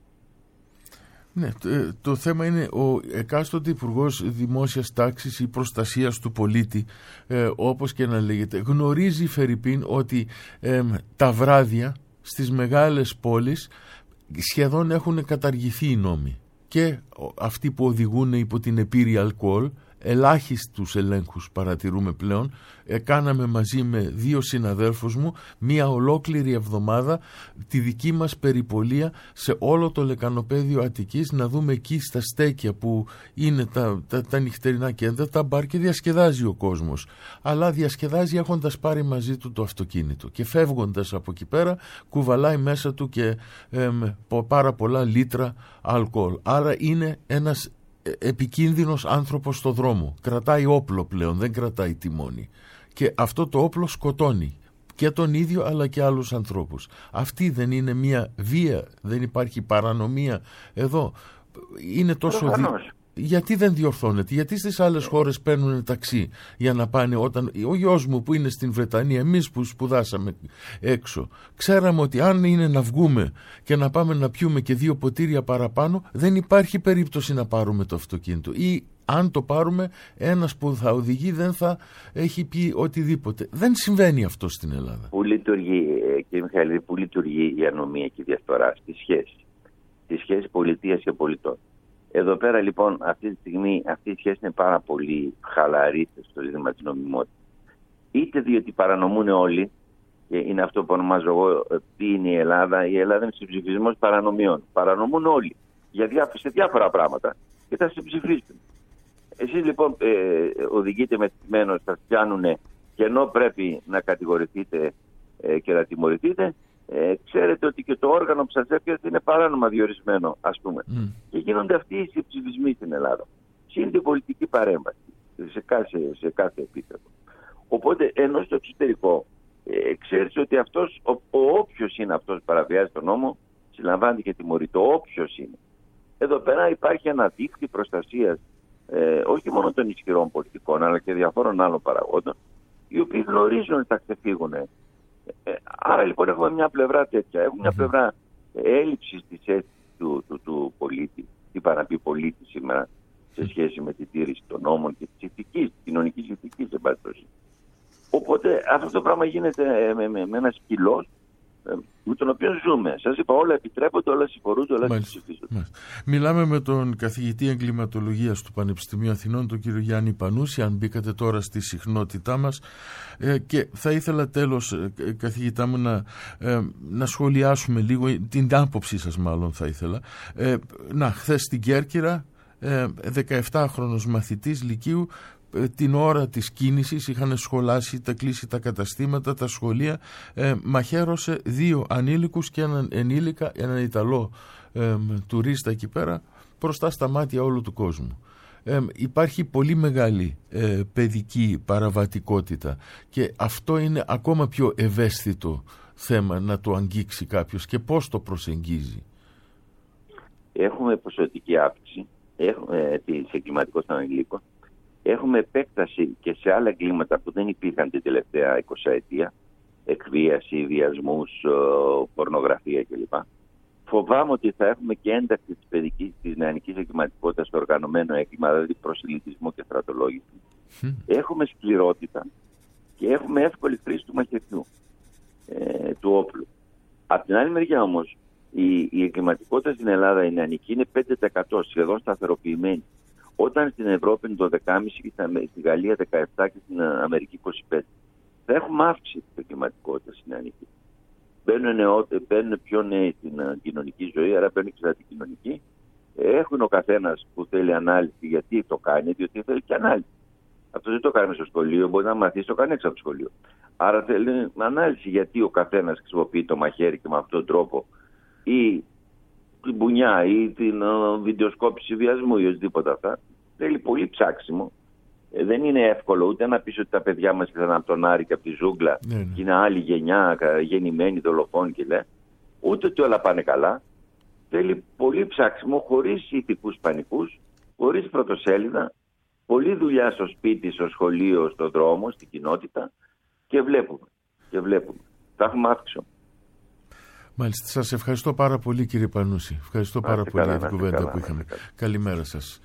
Ναι, το θέμα είναι ο εκάστοτε υπουργός δημόσιας τάξης ή προστασίας του πολίτη, όπως και να λέγεται, γνωρίζει φερειπίν ότι τα βράδια στις μεγάλες πόλεις σχεδόν έχουν καταργηθεί οι νόμοι και αυτοί που οδηγούν υπό την επίρρεια αλκοόλ. Ελάχιστους ελέγχους παρατηρούμε πλέον. Κάναμε μαζί με 2 συναδέλφους μου μία ολόκληρη εβδομάδα τη δική μας περιπολία σε όλο το λεκανοπέδιο Αττικής, να δούμε εκεί στα στέκια που είναι τα νυχτερινά κέντρα, τα μπαρ, και διασκεδάζει ο κόσμος. Αλλά διασκεδάζει έχοντας πάρει μαζί του το αυτοκίνητο και φεύγοντας από εκεί πέρα κουβαλάει μέσα του και πάρα πολλά λίτρα αλκοόλ. Άρα είναι ένας επικίνδυνος άνθρωπος στο δρόμο. Κρατάει όπλο πλέον, δεν κρατάει τιμόνι. Και αυτό το όπλο σκοτώνει και τον ίδιο αλλά και άλλους ανθρώπους. Αυτή δεν είναι μια βία, δεν υπάρχει παρανομία εδώ? Είναι τόσο γιατί δεν διορθώνεται? Γιατί στις άλλες χώρες παίρνουν ταξί για να πάνε? Όταν ο γιος μου που είναι στην Βρετανία, εμείς που σπουδάσαμε έξω, ξέραμε ότι αν είναι να βγούμε και να πάμε να πιούμε και 2 ποτήρια παραπάνω, δεν υπάρχει περίπτωση να πάρουμε το αυτοκίνητο, ή αν το πάρουμε, ένας που θα οδηγεί δεν θα έχει πει οτιδήποτε. Δεν συμβαίνει αυτό στην Ελλάδα. Πού λειτουργεί, κύριε Μιχαήλ, πού λειτουργεί η ανομία και η διαφθορά? Στη σχέση πολιτείας και πολιτών. Εδώ πέρα λοιπόν αυτή τη στιγμή αυτή η σχέση είναι πάρα πολύ χαλαρή στο ζήτημα της νομιμότητας. είτε διότι παρανομούν όλοι, και είναι αυτό που ονομάζω εγώ τι είναι η Ελλάδα. Η Ελλάδα είναι συμψηφισμός παρανομιών. Παρανομούν όλοι σε διάφορα πράγματα και θα συμψηφίσουν. Εσείς λοιπόν οδηγείτε μεθυσμένος, θα πιάνουν και ενώ πρέπει να κατηγορηθείτε και να τιμωρηθείτε, ξέρετε ότι και το όργανο που σας έφτιαξε είναι παράνομα διορισμένο, ας πούμε. Και γίνονται αυτοί οι συμψηφισμοί στην Ελλάδα. Συν την πολιτική παρέμβαση σε κάθε επίπεδο. Οπότε, ενώ στο εξωτερικό ξέρεις ότι αυτός, όποιος είναι αυτός που παραβιάζει τον νόμο, συλλαμβάνεται και τιμωρείται. Όποιος είναι. Εδώ πέρα υπάρχει ένα δίκτυο προστασίας όχι μόνο των ισχυρών πολιτικών, αλλά και διαφόρων άλλων παραγόντων, οι οποίοι γνωρίζουν ότι θα ξεφύγουν. Άρα λοιπόν έχουμε μια πλευρά τέτοια. Έχουμε μια πλευρά έλλειψης της αίσθησης του πολίτη, τι πάει να πει πολίτη σήμερα, σε σχέση με τη τήρηση των νόμων και της ηθικής, της κοινωνικής ηθικής, εν πάση περιπτώσει. Οπότε αυτό το πράγμα γίνεται με ένα σκυλός με τον οποίο ζούμε. Σας είπα, όλα επιτρέπονται, όλα συγχωρούνται, όλα ψηφίζονται. Μιλάμε με τον καθηγητή εγκληματολογίας του Πανεπιστημίου Αθηνών, τον κύριο Γιάννη Πανούση, αν μπήκατε τώρα στη συχνότητά μας. Και θα ήθελα τέλος, καθηγητά μου, να σχολιάσουμε λίγο την άποψή σας, μάλλον θα ήθελα. Χθες στην Κέρκυρα, 17χρονος μαθητής λυκείου, την ώρα της κίνησης είχαν σχολάσει, κλείσει τα καταστήματα, τα σχολεία, μαχαίρωσε 2 ανήλικους και έναν ενήλικα, έναν Ιταλό τουρίστα εκεί πέρα, μπροστά στα μάτια όλου του κόσμου. Υπάρχει πολύ μεγάλη παιδική παραβατικότητα και αυτό είναι ακόμα πιο ευαίσθητο θέμα να το αγγίξει κάποιος. Και πώς το προσεγγίζει? Έχουμε ποσοτική αύξηση της εγκληματικότητας των ανηλίκων. Έχουμε επέκταση και σε άλλα εγκλήματα που δεν υπήρχαν την τελευταία 20 ετία. Εκβίαση, βιασμούς, πορνογραφία κλπ. Φοβάμαι ότι θα έχουμε και ένταξη της νεανικής εγκληματικότητας στο οργανωμένο έγκλημα, δηλαδή προσελητισμό και στρατολόγηση. Έχουμε σκληρότητα και έχουμε εύκολη χρήση του μαχαιριού, του όπλου. Από την άλλη μεριά όμως, η εγκληματικότητα στην Ελλάδα, η νεανική, είναι 5%, σχεδόν σταθεροποιημένη. Όταν στην Ευρώπη είναι το 10,5%, στη Γαλλία 17% και στην Αμερική 25%. Θα έχουμε αύξηση της εγκληματικότητας στην νεανική. Μπαίνουν πιο νέοι στην κοινωνική ζωή, άρα μπαίνουν και στην αντικοινωνική. Έχουν ο καθένας που θέλει ανάλυση γιατί το κάνει, διότι θέλει και ανάλυση. Αυτό δεν το κάνει στο σχολείο, μπορεί να μαθήσει το κάνει έξω από το σχολείο. Άρα θέλει ανάλυση γιατί ο καθένας χρησιμοποιεί το μαχαίρι και με αυτόν τον τρόπο, ή την μπουνιά ή την βιντεοσκόπηση βιασμού ή οτιδήποτε αυτά. Θέλει πολύ ψάξιμο. Δεν είναι εύκολο ούτε να πεις ότι τα παιδιά μας ήρθαν από τον Άρη και από τη ζούγκλα και είναι άλλη γενιά, γεννημένοι, δολοφόνοι κλπ. Ούτε ότι όλα πάνε καλά. Θέλει πολύ ψάξιμο, χωρίς ηθικούς πανικούς, χωρίς πρωτοσέλιδα, πολλή δουλειά στο σπίτι, στο σχολείο, στον δρόμο, στην κοινότητα και βλέπουμε. Θα έχουμε αύξηση. Μάλιστα. Σας ευχαριστώ πάρα πολύ, κύριε Πανούση. Ευχαριστώ πάρα πολύ για την κουβέντα που είχαμε. Καλημέρα σας.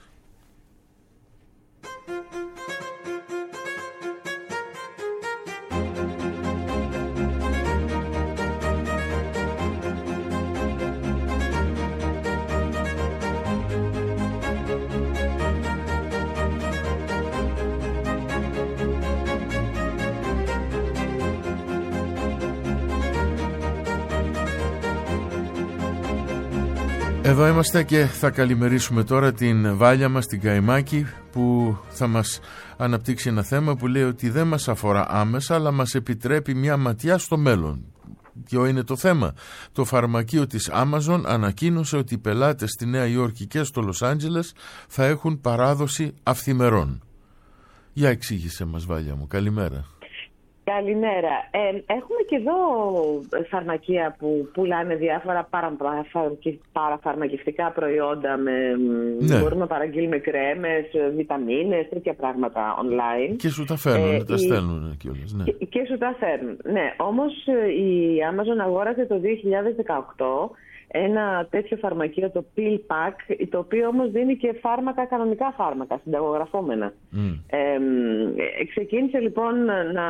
Εδώ είμαστε και θα καλημερίσουμε τώρα την Βάλια μας, την Καημάκη, που θα μας αναπτύξει ένα θέμα που λέει ότι δεν μας αφορά άμεσα, αλλά μας επιτρέπει μια ματιά στο μέλλον. Ποιο είναι το θέμα? Το φαρμακείο της Amazon ανακοίνωσε ότι οι πελάτες στη Νέα Υόρκη και στο Λος Άντζελες θα έχουν παράδοση αυθημερών. Για εξήγησε μας, Βάλια μου. Καλημέρα. Καλημέρα. Έχουμε και εδώ φαρμακεία που πουλάνε διάφορα παραφαρμακευτικά προϊόντα. Μπορούμε να παραγγείλουμε κρέμες, βιταμίνες, τέτοια πράγματα online. Και σου τα φέρνουν, τα στέλνουν κιόλας. Ναι. Και σου τα φέρνουν. Ναι, όμως η Amazon αγόρασε το 2018 ένα τέτοιο φαρμακείο, το Pill Pack, το οποίο όμως δίνει και φάρμακα, κανονικά φάρμακα, συνταγογραφόμενα. Ξεκίνησε λοιπόν να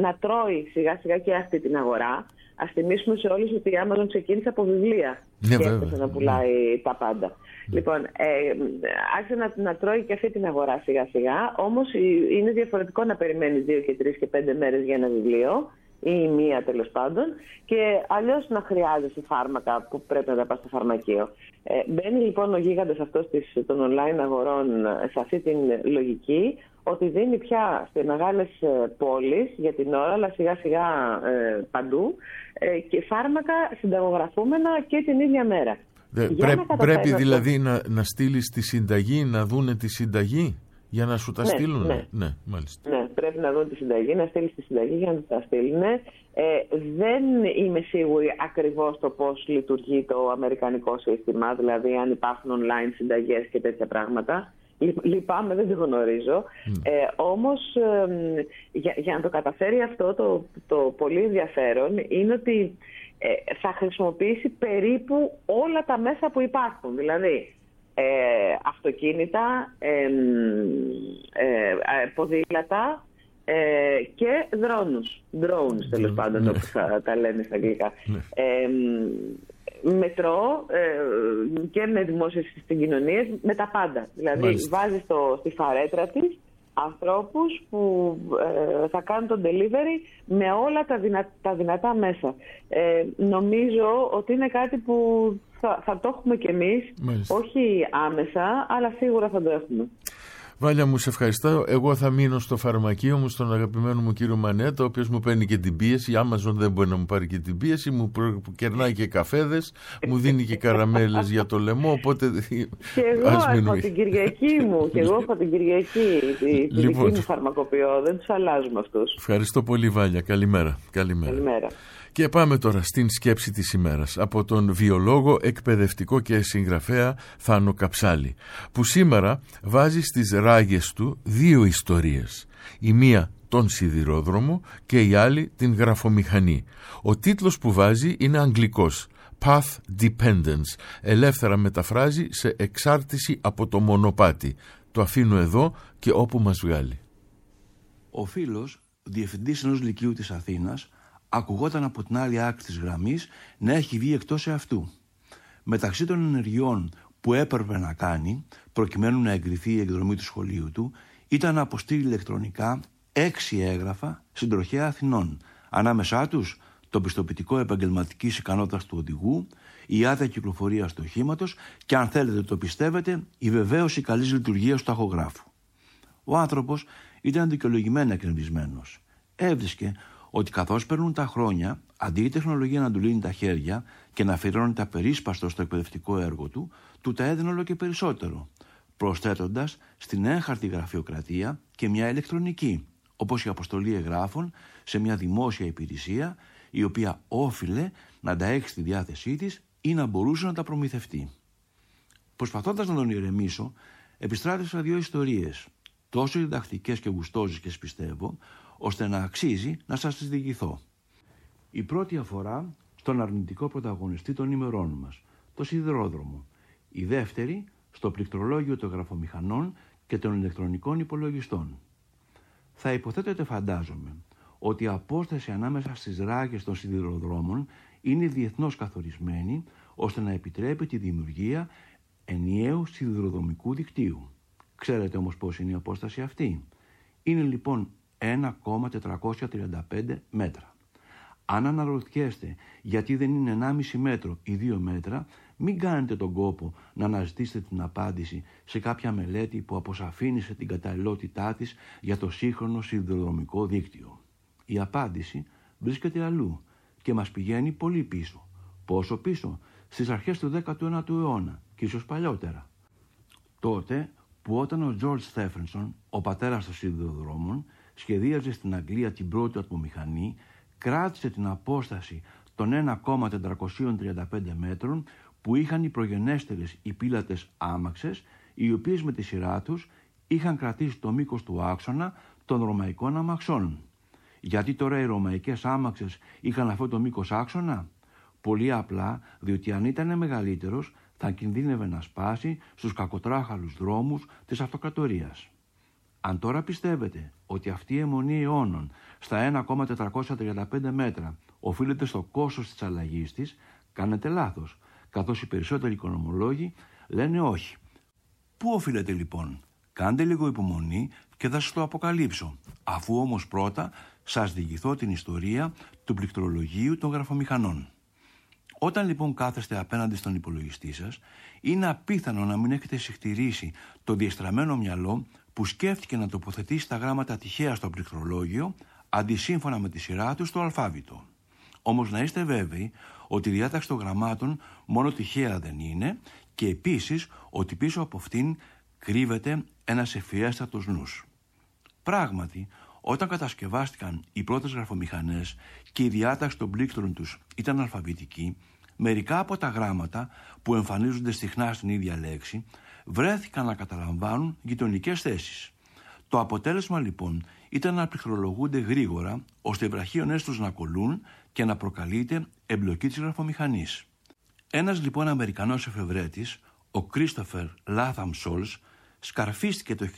να τρώει σιγά σιγά και αυτή την αγορά. Ας θυμίσουμε σε όλους ότι η Amazon ξεκίνησε από βιβλία και έπρεπε να πουλάει τα πάντα. Λοιπόν, άρχισε να τρώει και αυτή την αγορά σιγά σιγά, όμως είναι διαφορετικό να περιμένεις 2 και 3 και 5 μέρες για ένα βιβλίο ή μία τέλος πάντων, και αλλιώς να χρειάζεσαι φάρμακα που πρέπει να τα πας στο φαρμακείο. Μπαίνει λοιπόν ο γίγαντας αυτός των online αγορών σε αυτή την λογική, ότι δίνει πια στις μεγάλες πόλεις για την ώρα, αλλά σιγά σιγά παντού, και φάρμακα συνταγογραφούμενα και την ίδια μέρα. Πρέπει δηλαδή να στείλεις τη συνταγή, να δούνε τη συνταγή για να σου τα στείλουν. Ναι, μάλιστα. Ναι, πρέπει να δουν τη συνταγή, να στείλεις τη συνταγή για να τα στείλουν. Δεν είμαι σίγουρη ακριβώς το πώς λειτουργεί το αμερικανικό σύστημα, δηλαδή αν υπάρχουν online συνταγές και τέτοια πράγματα. Λυπάμαι, δεν το γνωρίζω. Όμως για να το καταφέρει αυτό, το πολύ ενδιαφέρον είναι ότι θα χρησιμοποιήσει περίπου όλα τα μέσα που υπάρχουν. Δηλαδή αυτοκίνητα, ποδήλατα και drones τέλος πάντων, όπως τα λένε στα αγγλικά. Μετρό και με δημόσιες συγκοινωνίες, με τα πάντα. Δηλαδή βάζει στη φαρέτρα της ανθρώπους που θα κάνουν το delivery με όλα τα δυνατά μέσα. Νομίζω ότι είναι κάτι που θα το έχουμε κι εμείς, όχι άμεσα, αλλά σίγουρα θα το έχουμε. Βάλια μου, σε ευχαριστώ. Εγώ θα μείνω στο φαρμακείο μου, στον αγαπημένο μου κύριο Μανέτα, ο οποίος μου παίρνει και την πίεση. Η Amazon δεν μπορεί να μου πάρει και την πίεση, μου κερνάει και καφέδες, μου δίνει και καραμέλες για το λαιμό, οπότε και εγώ έχω την Κυριακή μου, και εγώ έχω την Κυριακή, τη δική μου φαρμακοποιό, δεν τους αλλάζουμε αυτούς. Ευχαριστώ πολύ, Βάλια. Καλημέρα. Και πάμε τώρα στην σκέψη της ημέρας από τον βιολόγο, εκπαιδευτικό και συγγραφέα Θάνο Καψάλη, που σήμερα βάζει στις ράγες του 2 ιστορίες. Η μία τον σιδηρόδρομο και η άλλη την γραφομηχανή. Ο τίτλος που βάζει είναι αγγλικός, Path Dependence, ελεύθερα μεταφράζει σε εξάρτηση από το μονοπάτι. Το αφήνω εδώ και όπου μας βγάλει. Ο φίλος, διευθυντής ενός λυκείου της Αθήνας, ακουγόταν από την άλλη άκρη της γραμμής να έχει βγει εκτός εαυτού. Μεταξύ των ενεργειών που έπρεπε να κάνει, προκειμένου να εγκριθεί η εκδρομή του σχολείου του, ήταν να αποστείλει ηλεκτρονικά 6 έγγραφα στην τροχέα Αθηνών. Ανάμεσά τους το πιστοποιητικό επαγγελματικής ικανότητας του οδηγού, η άδεια κυκλοφορίας του οχήματος και, αν θέλετε το πιστεύετε, η βεβαίωση καλής λειτουργίας του ταχογράφου. Ο άνθρωπος ήταν δικαιολογημένα εκνευρισμένος. Έβρισκε ότι καθώς περνούν τα χρόνια, αντί η τεχνολογία να του λύνει τα χέρια και να αφιερώνεται απερίσπαστο στο εκπαιδευτικό έργο του, του τα έδινε όλο και περισσότερο, προσθέτοντας στην έγχαρτη γραφειοκρατία και μια ηλεκτρονική, όπως η αποστολή εγγράφων σε μια δημόσια υπηρεσία, η οποία όφιλε να τα έχει στη διάθεσή της ή να μπορούσε να τα προμηθευτεί. Προσπαθώντας να τον ηρεμήσω, επιστράτευσα 2 ιστορίες, τόσο διδακτικές και γουστόζικες πιστεύω, ώστε να αξίζει να σας τις διηγηθώ. Η πρώτη αφορά στον αρνητικό πρωταγωνιστή των ημερών μας, το σιδηρόδρομο. Η δεύτερη στο πληκτρολόγιο των γραφομηχανών και των ηλεκτρονικών υπολογιστών. Θα υποθέτετε, φαντάζομαι, ότι η απόσταση ανάμεσα στις ράγες των σιδηροδρόμων είναι διεθνώς καθορισμένη, ώστε να επιτρέπει τη δημιουργία ενιαίου σιδηροδρομικού δικτύου. Ξέρετε όμως πώς είναι η απόσταση αυτή? Είναι λοιπόν 1,435 μέτρα. Αν αναρωτιέστε γιατί δεν είναι 1,5 μέτρο ή 2 μέτρα, μην κάνετε τον κόπο να αναζητήσετε την απάντηση σε κάποια μελέτη που αποσαφήνισε την καταλληλότητά της για το σύγχρονο σιδηροδρομικό δίκτυο. Η απάντηση βρίσκεται αλλού και μας πηγαίνει πολύ πίσω. Πόσο πίσω? Στις αρχές του 19ου αιώνα και ίσως παλιότερα. Τότε που όταν ο George Stephenson, ο πατέρας των σιδηροδρόμων, σχεδίαζε στην Αγγλία την πρώτη ατμομηχανή, κράτησε την απόσταση των 1,435 μέτρων που είχαν οι προγενέστερες οι πύλατες άμαξες, οι οποίες με τη σειρά τους είχαν κρατήσει το μήκος του άξονα των ρωμαϊκών αμαξών. Γιατί τώρα οι ρωμαϊκές άμαξες είχαν αυτό το μήκος άξονα? Πολύ απλά διότι αν ήταν μεγαλύτερος θα κινδύνευε να σπάσει στους κακοτράχαλους δρόμους της αυτοκρατορίας. Αν τώρα πιστεύετε ότι αυτή η αιμονή αιώνων στα 1,435 μέτρα οφείλεται στο κόστος της αλλαγής της, κάνετε λάθος, καθώς οι περισσότεροι οικονομολόγοι λένε όχι. Πού οφείλεται λοιπόν? Κάντε λίγο υπομονή και θα σας το αποκαλύψω, αφού όμως πρώτα σας διηγηθώ την ιστορία του πληκτρολογίου των γραφομηχανών. Όταν λοιπόν κάθεστε απέναντι στον υπολογιστή σας, είναι απίθανο να μην έχετε συχτηρίσει το διεστραμμένο μυαλό που σκέφτηκε να τοποθετήσει τα γράμματα τυχαία στο πληκτρολόγιο, αντί σύμφωνα με τη σειρά του στο αλφάβητο. Όμως να είστε βέβαιοι ότι η διάταξη των γραμμάτων μόνο τυχαία δεν είναι και επίσης ότι πίσω από αυτήν κρύβεται ένας ευφιέστατος νους. Πράγματι, όταν κατασκευάστηκαν οι πρώτες γραφομηχανές και η διάταξη των πλήκτρων τους ήταν αλφαβητική, μερικά από τα γράμματα που εμφανίζονται συχνά στην ίδια λέξη βρέθηκαν να καταλαμβάνουν γειτονικές θέσεις. Το αποτέλεσμα λοιπόν ήταν να πληκτρολογούνται γρήγορα, ώστε οι βραχίονες τους να κολλούν και να προκαλείται εμπλοκή της γραφομηχανής. Ένας λοιπόν Αμερικανός εφευρέτης, ο Christopher Latham Scholes, σκαρφίστηκε το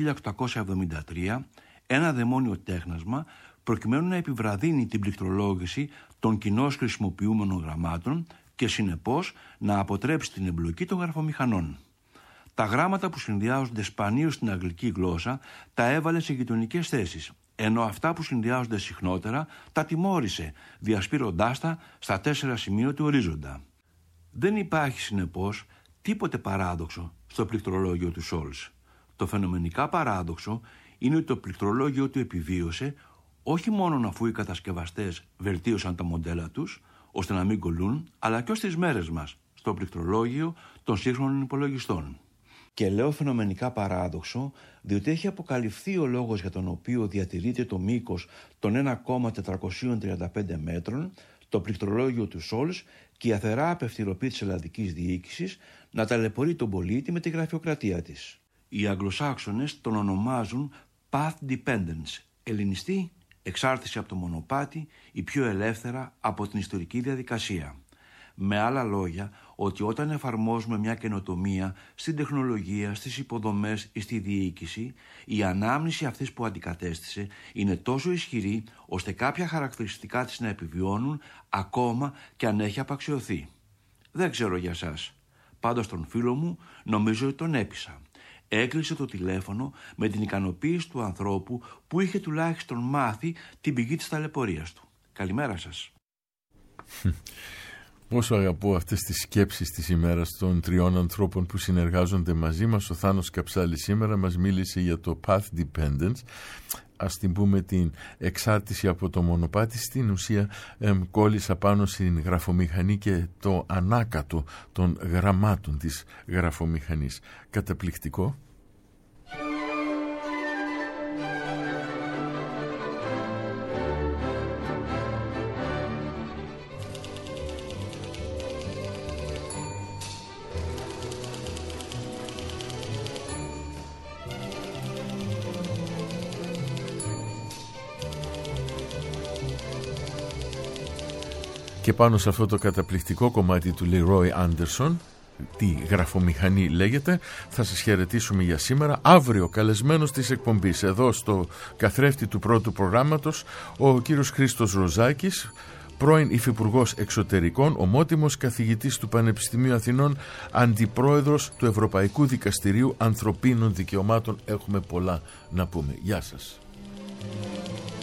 1873 ένα δαιμόνιο τέχνασμα προκειμένου να επιβραδύνει την πληκτρολόγηση των κοινώς χρησιμοποιούμενων γραμμάτων και συνεπώς να αποτρέψει την εμπλοκή των γραφομηχανών. Τα γράμματα που συνδυάζονται σπανίως στην αγγλική γλώσσα τα έβαλε σε γειτονικές θέσεις, ενώ αυτά που συνδυάζονται συχνότερα τα τιμώρησε, διασπείροντάς τα στα 4 σημεία του ορίζοντα. Δεν υπάρχει συνεπώς τίποτε παράδοξο στο πληκτρολόγιο του Scholes. Το φαινομενικά παράδοξο είναι ότι το πληκτρολόγιο του επιβίωσε όχι μόνο αφού οι κατασκευαστές βελτίωσαν τα μοντέλα τους, ώστε να μην κολλούν, αλλά και ως τις μέρες μας, στο πληκτρολόγιο των σύγχρονων υπολογιστών. Και λέω φαινομενικά παράδοξο, διότι έχει αποκαλυφθεί ο λόγος για τον οποίο διατηρείται το μήκος των 1,435 μέτρων, το πληκτρολόγιο του Scholes και η αθερά απευθυρωπή της ελλαδικής διοίκησης να ταλαιπωρεί τον πολίτη με τη γραφειοκρατία της. Οι Αγγλοσάξονες τον ονομάζουν path dependence, ελληνιστή εξάρτηση από το μονοπάτι ή πιο ελεύθερα από την ιστορική διαδικασία. Με άλλα λόγια, ότι όταν εφαρμόζουμε μια καινοτομία στην τεχνολογία, στις υποδομές ή στη διοίκηση, η ανάμνηση αυτής που αντικατέστησε είναι τόσο ισχυρή ώστε κάποια χαρακτηριστικά της να επιβιώνουν ακόμα και αν έχει απαξιωθεί. Δεν ξέρω για σας. Πάντως τον φίλο μου νομίζω ότι τον έπεισα. Έκλεισε το τηλέφωνο με την ικανοποίηση του ανθρώπου που είχε τουλάχιστον μάθει την πηγή της ταλαιπωρίας του. Καλημέρα σας. Πόσο αγαπώ αυτές τις σκέψεις της ημέρας των 3 ανθρώπων που συνεργάζονται μαζί μας. Ο Θάνος Καψάλης σήμερα μας μίλησε για το path dependence, ας την πούμε την εξάρτηση από το μονοπάτι. Στην ουσία κόλλησα πάνω στην γραφομηχανή και το ανάκατο των γραμμάτων της γραφομηχανής. Καταπληκτικό. Και πάνω σε αυτό το καταπληκτικό κομμάτι του Leroy Anderson, τη γραφομηχανή λέγεται, θα σας χαιρετήσουμε για σήμερα. Αύριο καλεσμένος της εκπομπής εδώ στο καθρέφτη του πρώτου προγράμματος ο κύριος Χρήστος Ροζάκης, πρώην Υφυπουργός Εξωτερικών, ομότιμος καθηγητής του Πανεπιστημίου Αθηνών, αντιπρόεδρος του Ευρωπαϊκού Δικαστηρίου Ανθρωπίνων Δικαιωμάτων. Έχουμε πολλά να πούμε. Γεια σας.